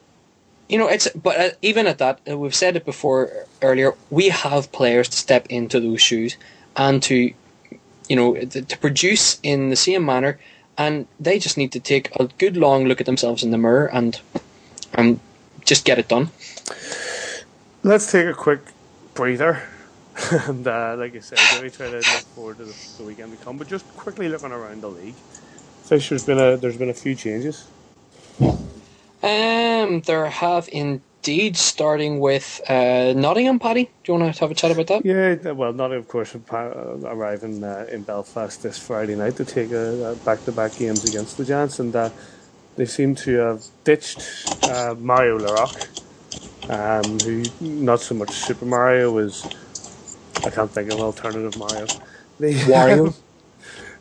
even at that, we've said it before earlier. We have players to step into those shoes and to produce in the same manner, and they just need to take a good long look at themselves in the mirror and just get it done. Let's take a quick breather, and like I said, we try to look forward to the weekend to come. But just quickly looking around the league, Fish, there's been a few changes. There have indeed, starting with Nottingham. Paddy, do you want to have a chat about that? Yeah, well, Nottingham, of course, arriving in Belfast this Friday night to take back-to-back games against the Giants, and they seem to have ditched Mario Larocque, who, not so much Super Mario, I can't think of an alternative Mario. Wario?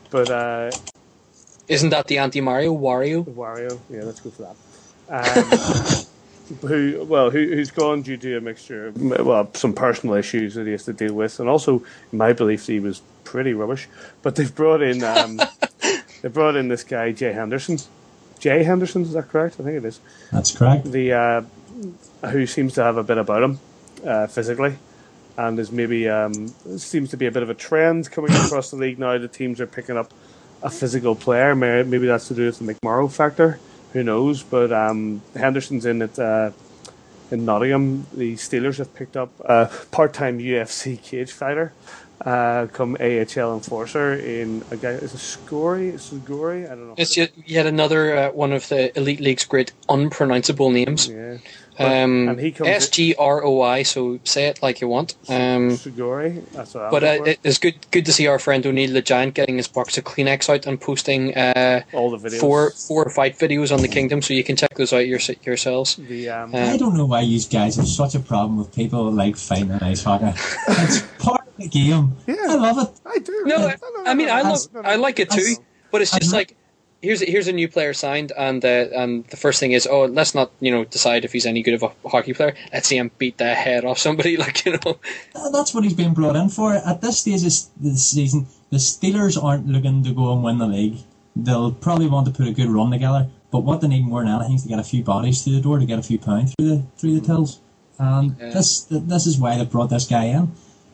But isn't that the anti-Mario Wario? Wario, yeah, let's go for that. Who's gone due to a mixture of, some personal issues that he has to deal with, and also, in my belief, he was pretty rubbish. But they've brought in this guy, Jay Henderson. Jay Henderson, is that correct? I think it is. That's correct. Who seems to have a bit about him physically, and is maybe seems to be a bit of a trend coming across the league now. The teams are picking up a physical player. Maybe that's to do with the McMorrow factor. Who knows? But Henderson's in Nottingham. The Steelers have picked up a part-time UFC cage fighter, come AHL enforcer in a guy. Is it Sugori? I don't know. It's yet another one of the Elite League's great unpronounceable names. Yeah. And he comes SGROI, so say it like you want. Sugori. That's what. But it's good to see our friend O'Neill the Giant getting his box of Kleenex out and posting all the videos, four fight videos on the Kingdom, so you can check those out yourselves. I don't know why you guys have such a problem with people like fighting and ice hockey. It's part of the game. Yeah, I love it. I do. No, I like it too. But it's just like. Here's a new player signed, and the first thing is, let's not decide if he's any good of a hockey player. Let's see him beat the head off somebody, That's what he's been brought in for. At this stage of the season, the Steelers aren't looking to go and win the league. They'll probably want to put a good run together, but what they need more than anything is to get a few bodies through the door, to get a few pounds through the tills. And this is why they brought this guy in.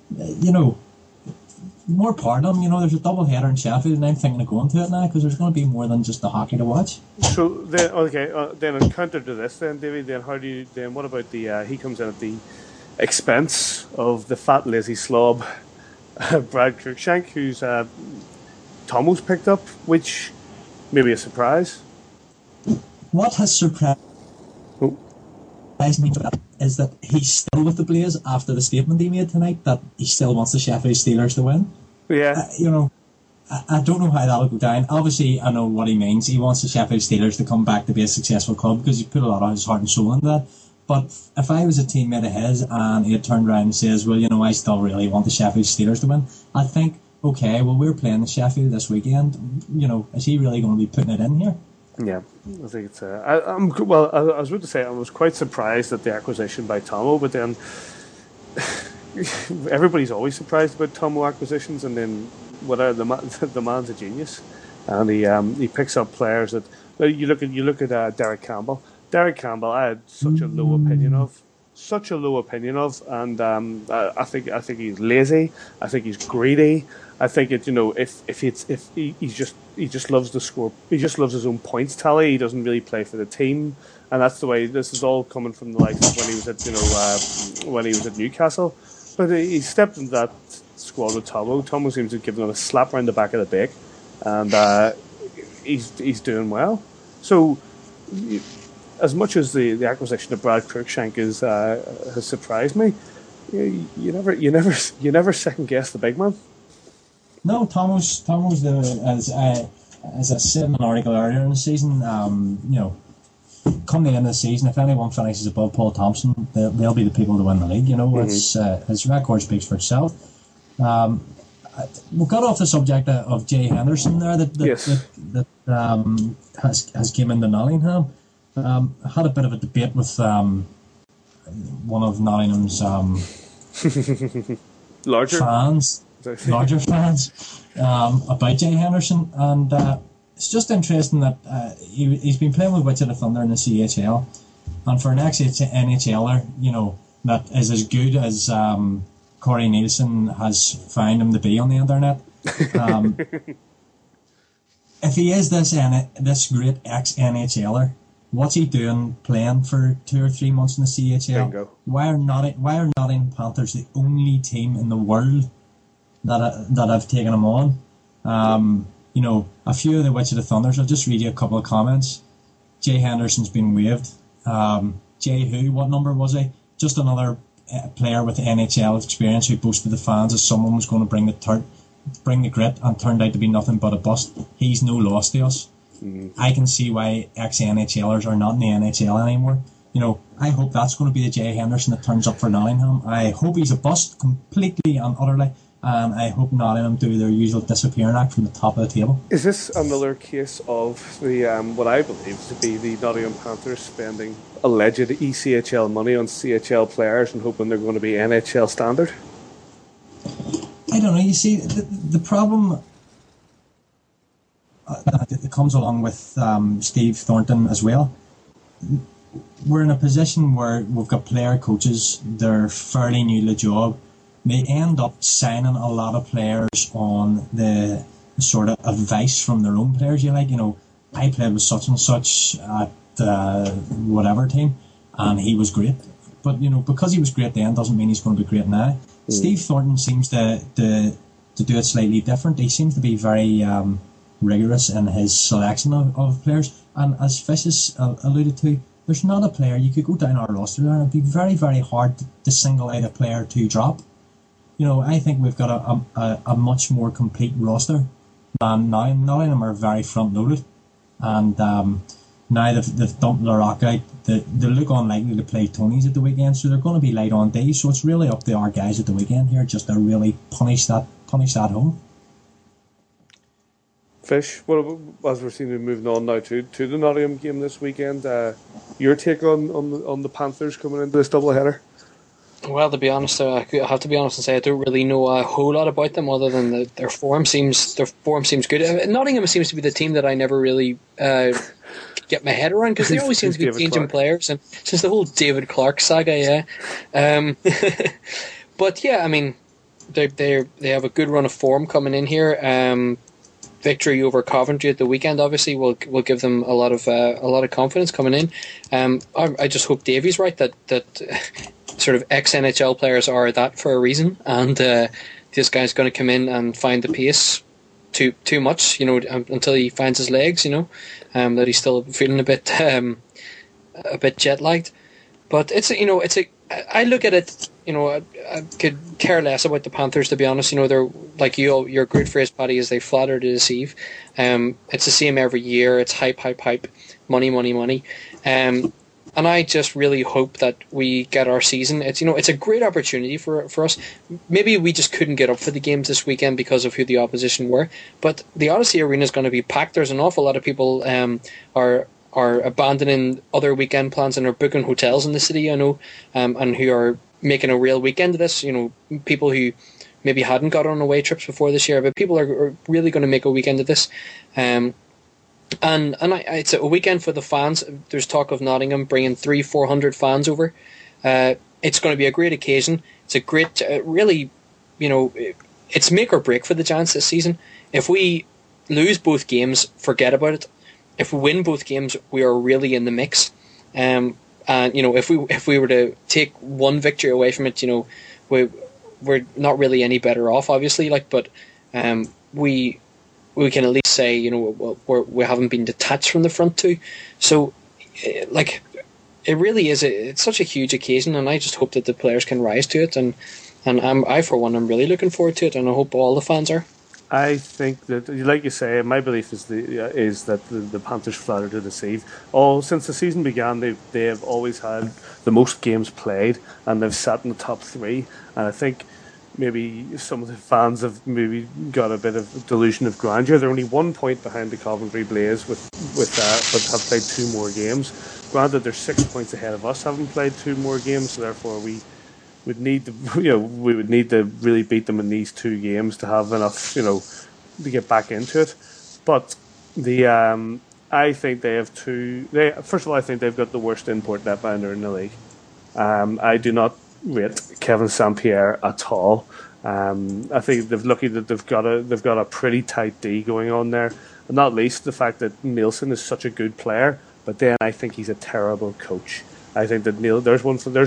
More part of them, there's a double header in Sheffield, and I'm thinking of going to it now because there's going to be more than just the hockey to watch. So then in counter to this, then David, what about he comes in at the expense of the fat lazy slob, Brad Cruikshank, who's Tomo's picked up, which may be a surprise. What has surprised me is that he's still with the Blaze after the statement he made tonight that he still wants the Sheffield Steelers to win. Yeah. I don't know how that'll go down. Obviously, I know what he means. He wants the Sheffield Steelers to come back to be a successful club because he's put a lot of his heart and soul into that. But if I was a teammate of his and he had turned around and says, well, I still really want the Sheffield Steelers to win, I'd think, okay, well, we're playing the Sheffield this weekend. Is he really going to be putting it in here? Yeah, I think it's. I was about to say I was quite surprised at the acquisition by Tomo, but then everybody's always surprised about Tomo acquisitions, and then the man's a genius, and he picks up players that you look at Derek Campbell. Derek Campbell, I had such a low opinion of, and I think he's lazy. I think he's greedy. I think he just loves the score. He just loves his own points tally. He doesn't really play for the team, and that's the way. This is all coming from the likes of when he was at Newcastle. But he stepped into that squad with Tomo. Tomo seems to have given him a slap around the back of the beak, and he's doing well. So, as much as the acquisition of Brad Cruikshank has surprised me, you never second guess the big man. No, Tomo's as I said in an article earlier in the season, come the end of the season, if anyone finishes above Paul Thompson, they'll be the people to win the league. His record speaks for itself. We got off the subject of Jay Henderson there that has came into Nottingham. Had a bit of a debate with one of Nottingham's larger fans about Jay Henderson, and it's just interesting that he's been playing with Wichita Thunder in the CHL, and for an ex-NHLer, that is as good as Corey Nielsen has found him to be on the internet. If he is this great ex-NHLer, what's he doing playing for 2 or 3 months in the CHL? Bingo. Why are Nottingham Panthers the only team in the world that have taken him on? A few of the Wichita Thunders, I'll just read you a couple of comments. Jay Henderson's been waived. Jay who? What number was he? Just another player with NHL experience who boasted the fans as someone was going to bring the grit, and turned out to be nothing but a bust. He's no loss to us. I can see why ex-NHLers are not in the NHL anymore. I hope that's going to be the Jay Henderson that turns up for Nottingham. I hope he's a bust completely and utterly. and I hope Nottingham do their usual disappearing act from the top of the table. Is this another case of the what I believe to be the Nottingham Panthers spending alleged ECHL money on CHL players and hoping they're going to be NHL standard? I don't know. You see, the problem that comes along with Steve Thornton as well. We're in a position where we've got player coaches, they're fairly new to the job. They end up signing a lot of players on the sort of advice from their own players. You know, I played with such and such at whatever team, and he was great. But, because he was great then doesn't mean he's going to be great now. Steve Thornton seems to do it slightly different. He seems to be very rigorous in his selection of players. And as Fish has alluded to, there's not a player, you could go down our roster there and it'd be very, very hard to single out a player to drop. I think we've got a much more complete roster than now. None of them are very front-loaded. And now they've dumped Larocque out. They look unlikely to play Tonys at the weekend, so they're going to be light on days. So it's really up to our guys at the weekend here just to really punish that home. Fish, as we're seeing moving on now to the Nottingham game this weekend, your take on the Panthers coming into this doubleheader? Well, to be honest, I have to be honest and say I don't really know a whole lot about them other than their form seems good. Nottingham seems to be the team that I never really get my head around because they always seem to be changing players, and since the whole David Clark saga, yeah. But yeah, I mean, they have a good run of form coming in here. Victory over Coventry at the weekend obviously will give them a lot of confidence coming in. I just hope Davey's right that sort of ex-NHL players are that for a reason, and this guy's going to come in and find the pace too much, until he finds his legs, that he's still feeling a bit jet lagged. But I look at it, I could care less about the Panthers, to be honest. They're like your great phrase, Paddy, is they flatter to deceive. It's the same every year. It's hype, money. And I just really hope that we get our season. It's a great opportunity for us. Maybe we just couldn't get up for the games this weekend because of who the opposition were. But the Odyssey Arena is going to be packed. There's an awful lot of people are abandoning other weekend plans and are booking hotels in the city, and who are making a real weekend of this. People who maybe hadn't got on away trips before this year, but people are really going to make a weekend of this. And it's a weekend for the fans. There's talk of Nottingham bringing 300-400 fans over. It's going to be a great occasion. It's a great, really, it's make or break for the Giants this season. If we lose both games, forget about it. If we win both games, we are really in the mix. And if we were to take one victory away from it, we're not really any better off, obviously. But we can at least say, we haven't been detached from the front two. So, it really is. It's such a huge occasion, and I just hope that the players can rise to it. And I for one, I'm really looking forward to it, and I hope all the fans are. I think that, like you say, my belief is that the Panthers flatter to deceive. Since the season began, they have always had the most games played, and they've sat in the top three. And I think maybe some of the fans have maybe got a bit of delusion of grandeur. They're only 1 point behind the Coventry Blaze but have played 2 more games. Granted, they're 6 points ahead of us, having played 2 more games. So therefore, we would need to really beat them in these 2 games to have enough, to get back into it. But I think they have first of all, I think they've got the worst import netminder in the league. I do not rate Kevin St. Pierre at all. I think they're lucky that they've got a pretty tight D going on there, and not least the fact that Nielsen is such a good player. But then I think he's a terrible coach. I think that there's one for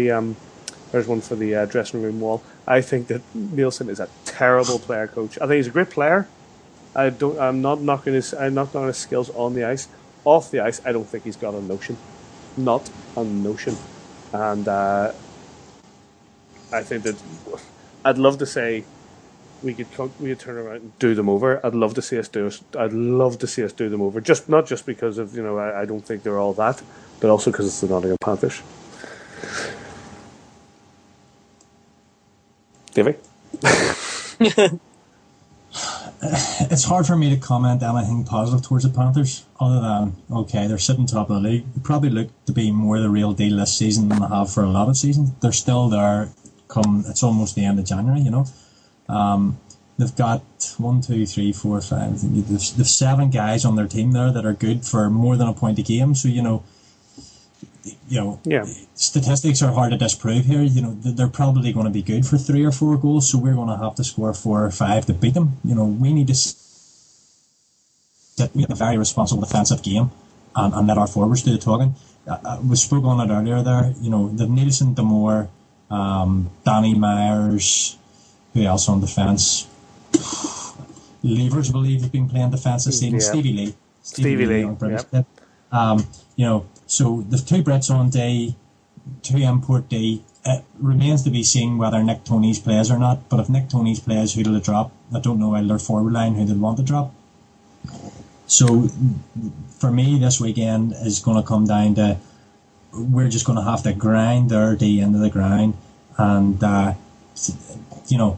the dressing room wall. I think that Nielsen is a terrible player coach. I think he's a great player. I'm not knocking his skills on the ice. Off the ice, I don't think he's got a notion. Not a notion. And I think that I'd love to say we could turn around and do them over. I'd love to see us do them over. Not just because of I don't think they're all that, but also because it's the Nottingham Panthers. Davey? It's hard for me to comment anything positive towards the Panthers, other than, okay, they're sitting top of the league. They probably look to be more the real deal this season than they have for a lot of seasons. They're still there it's almost the end of January, you know. They've got 1, 2, 3, 4, 5. They've 7 guys on their team there that are good for more than a point a game. So, you know, Yeah. statistics are hard to disprove here. You know, they're probably going to be good for 3 or 4 goals, so we're going to have to score 4 or 5 to beat them. You know, we need to sit with a very responsible defensive game and let our forwards do the talking. We spoke on it earlier there. You know, the Nielsen, Damore, Danny Myers, who else on defence? Levers, I believe, have been playing defence this season. Yeah. Stevie Lee. Yeah. You know, so the 2 Brits on day, 2 import day. It remains to be seen whether Nick Toney's plays or not. But if Nick Toney's plays, who will it drop? I don't know whether their forward line who they'd want to drop. So for me, this weekend is going to come down to we're just going to have to grind their day into the ground, and you know,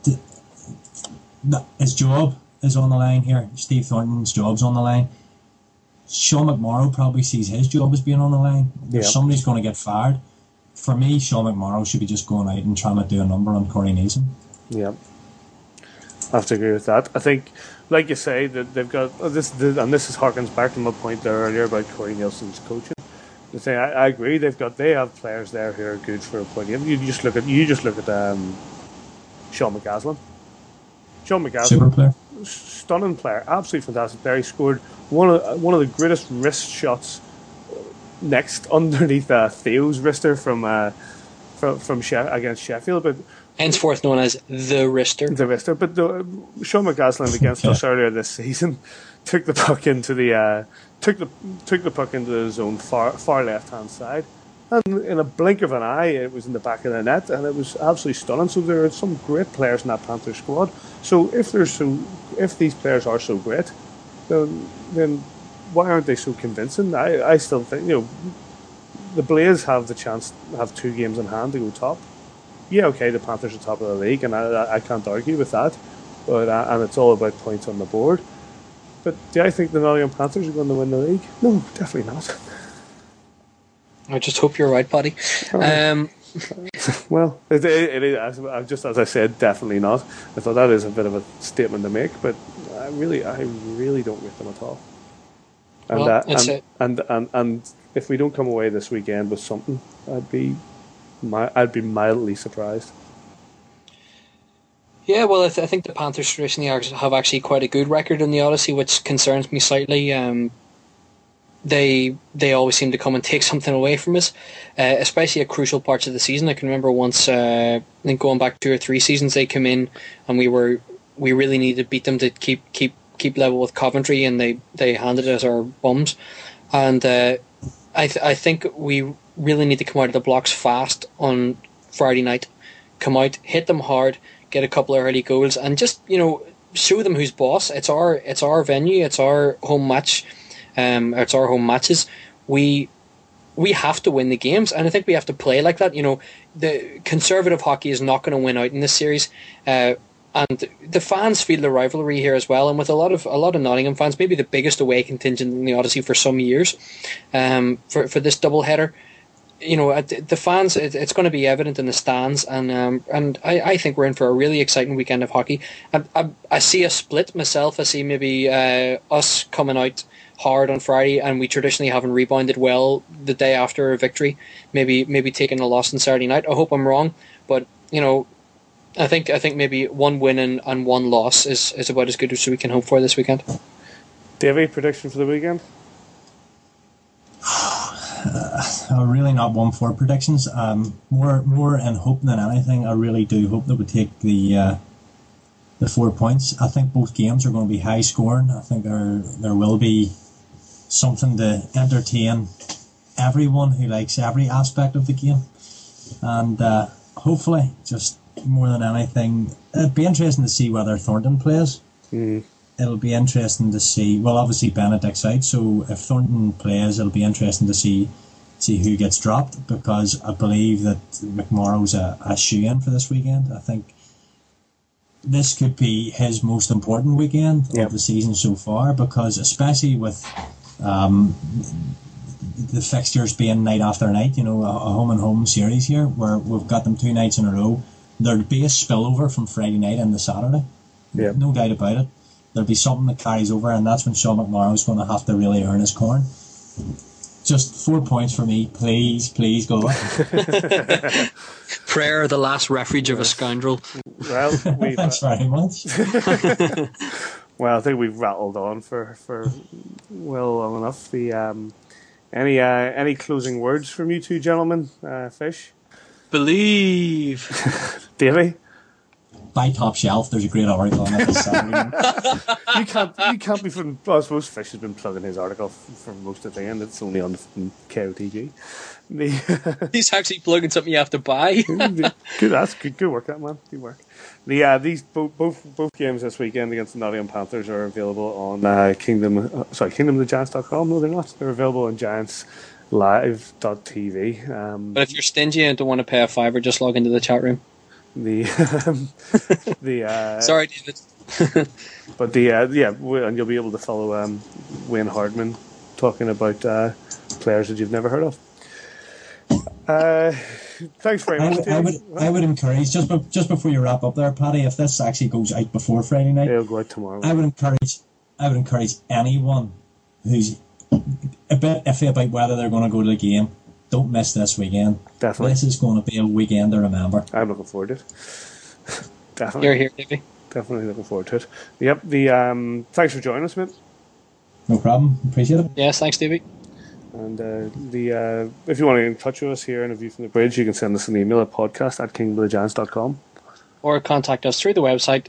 his job is on the line here. Steve Thornton's job's on the line. Sean McMorrow probably sees his job as being on the line. Yeah. Somebody's going to get fired. For me, Sean McMorrow should be just going out and trying to do a number on Corey Neeson. Yeah, I have to agree with that. I think, like you say, that they've got and this harkens back to my point there earlier about Corey Nielsen's coaching. The thing, I agree. They have players there who are good for a point. You just look at Sean McCaslin. Super player. Stunning player, absolutely fantastic player. He scored one of the greatest wrist shots next underneath Theo's wrister from against Sheffield, but henceforth known as the wrister. But Sean McCaslin against us earlier this season took the puck into the zone far left hand side, and in a blink of an eye, it was in the back of the net, and it was absolutely stunning. So there are some great players in that Panthers squad. So if these players are so great, then why aren't they so convincing? I still think, you know, the Blaze have the chance to have 2 games in hand to go top. Yeah, okay, the Panthers are top of the league, and I can't argue with that. But and it's all about points on the board. But do I think the Nottingham Panthers are going to win the league? No, definitely not. I just hope you're right, buddy. Well, it is, just as I said, definitely not. I thought that is a bit of a statement to make, but I really don't rate them at all. And if we don't come away this weekend with something, I'd be mildly surprised. Yeah, well, I think the Panthers traditionally have actually quite a good record in the Odyssey, which concerns me slightly. They always seem to come and take something away from us, especially at crucial parts of the season. I can remember once, I think going back 2 or 3 seasons, they came in and we really needed to beat them to keep level with Coventry, and they handed us our bums. And I think we really need to come out of the blocks fast on Friday night. Come out, hit them hard, get a couple of early goals, and just, you know, show them who's boss. It's our venue, it's our home match. It's our home matches. We have to win the games, and I think we have to play like that. You know, the conservative hockey is not going to win out in this series, and the fans feel the rivalry here as well. And with a lot of Nottingham fans, maybe the biggest away contingent in the Odyssey for some years, for this doubleheader. You know, the fans, it's going to be evident in the stands, and I think we're in for a really exciting weekend of hockey. I see a split myself. I see maybe us coming out hard on Friday, and we traditionally haven't rebounded well the day after a victory. Maybe taking a loss on Saturday night. I hope I'm wrong, but you know, I think maybe 1 win and 1 loss is about as good as we can hope for this weekend. Davey, prediction for the weekend? Really not one for predictions. More in hope than anything. I really do hope that we take the 4 points. I think both games are going to be high scoring. I think there will be something to entertain everyone who likes every aspect of the game, and hopefully, just more than anything, it'd be interesting to see whether Thornton plays. It'll be interesting to see. Well, obviously Benedict's out, so if Thornton plays, it'll be interesting to see who gets dropped, because I believe that McMorrow's a shoe-in for this weekend. I think this could be his most important weekend of the season so far, because especially with the fixtures being night after night, a home and home series here where we've got them 2 nights in a row, there'd be a spillover from Friday night into Saturday. No doubt about it. There'll be something that carries over, and that's when Sean McMorrow's going to have to really earn his corn. Just 4 points for me, please go. Prayer, the last refuge of a scoundrel. Well, thanks very much. Well, I think we've rattled on for well long enough. Any closing words from you two gentlemen? Fish, believe, Davey. Buy Top Shelf. There's a great article on it this Saturday. You can't be from. Well, I suppose Fish has been plugging his article for most of the end. It's only on the KOTG. He's actually plugging something you have to buy. Good. That's good work, that man. Good work. These both games this weekend against the Nottingham Panthers are available on kingdomofthegiants.com. No, they're not. They're available on giantslive.tv. But if you're stingy and don't want to pay a $5, just log into the chat room. Sorry, David. But and you'll be able to follow Wayne Hardman talking about players that you've never heard of. Thanks very much. I would encourage, just before you wrap up there, Paddy, if this actually goes out before Friday night, it'll go out tomorrow. I would encourage anyone who's a bit iffy about whether they're going to go to the game, don't miss this weekend. Definitely. This is going to be a weekend to remember. I'm looking forward to it. Definitely. You're here, Davey. Definitely looking forward to it. Yep. Thanks for joining us, mate. No problem. Appreciate it. Yes, thanks, Davey. And if you want to get in touch with us here in A View from the Bridge, you can send us an email at podcast@kingdomofthegiants.com. Or contact us through the website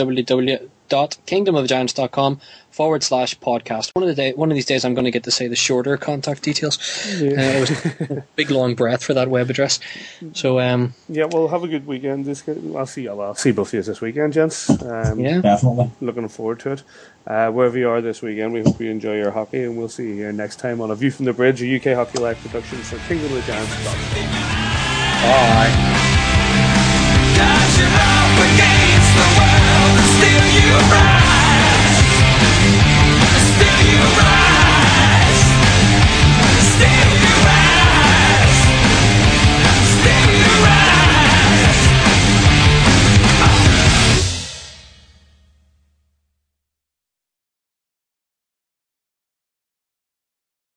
www.kingdomofthegiants.com/podcast. One of these days I'm going to get to say the shorter contact details. It was a big long breath for that web address. So well, have a good weekend. I'll see both of you this weekend, gents. Definitely. Looking forward to it. Wherever you are this weekend, we hope you enjoy your hockey, and we'll see you here next time on A View from the Bridge, a UK Hockey Live production for kingdomofthegiants.com. Bye. Dashing up against the world and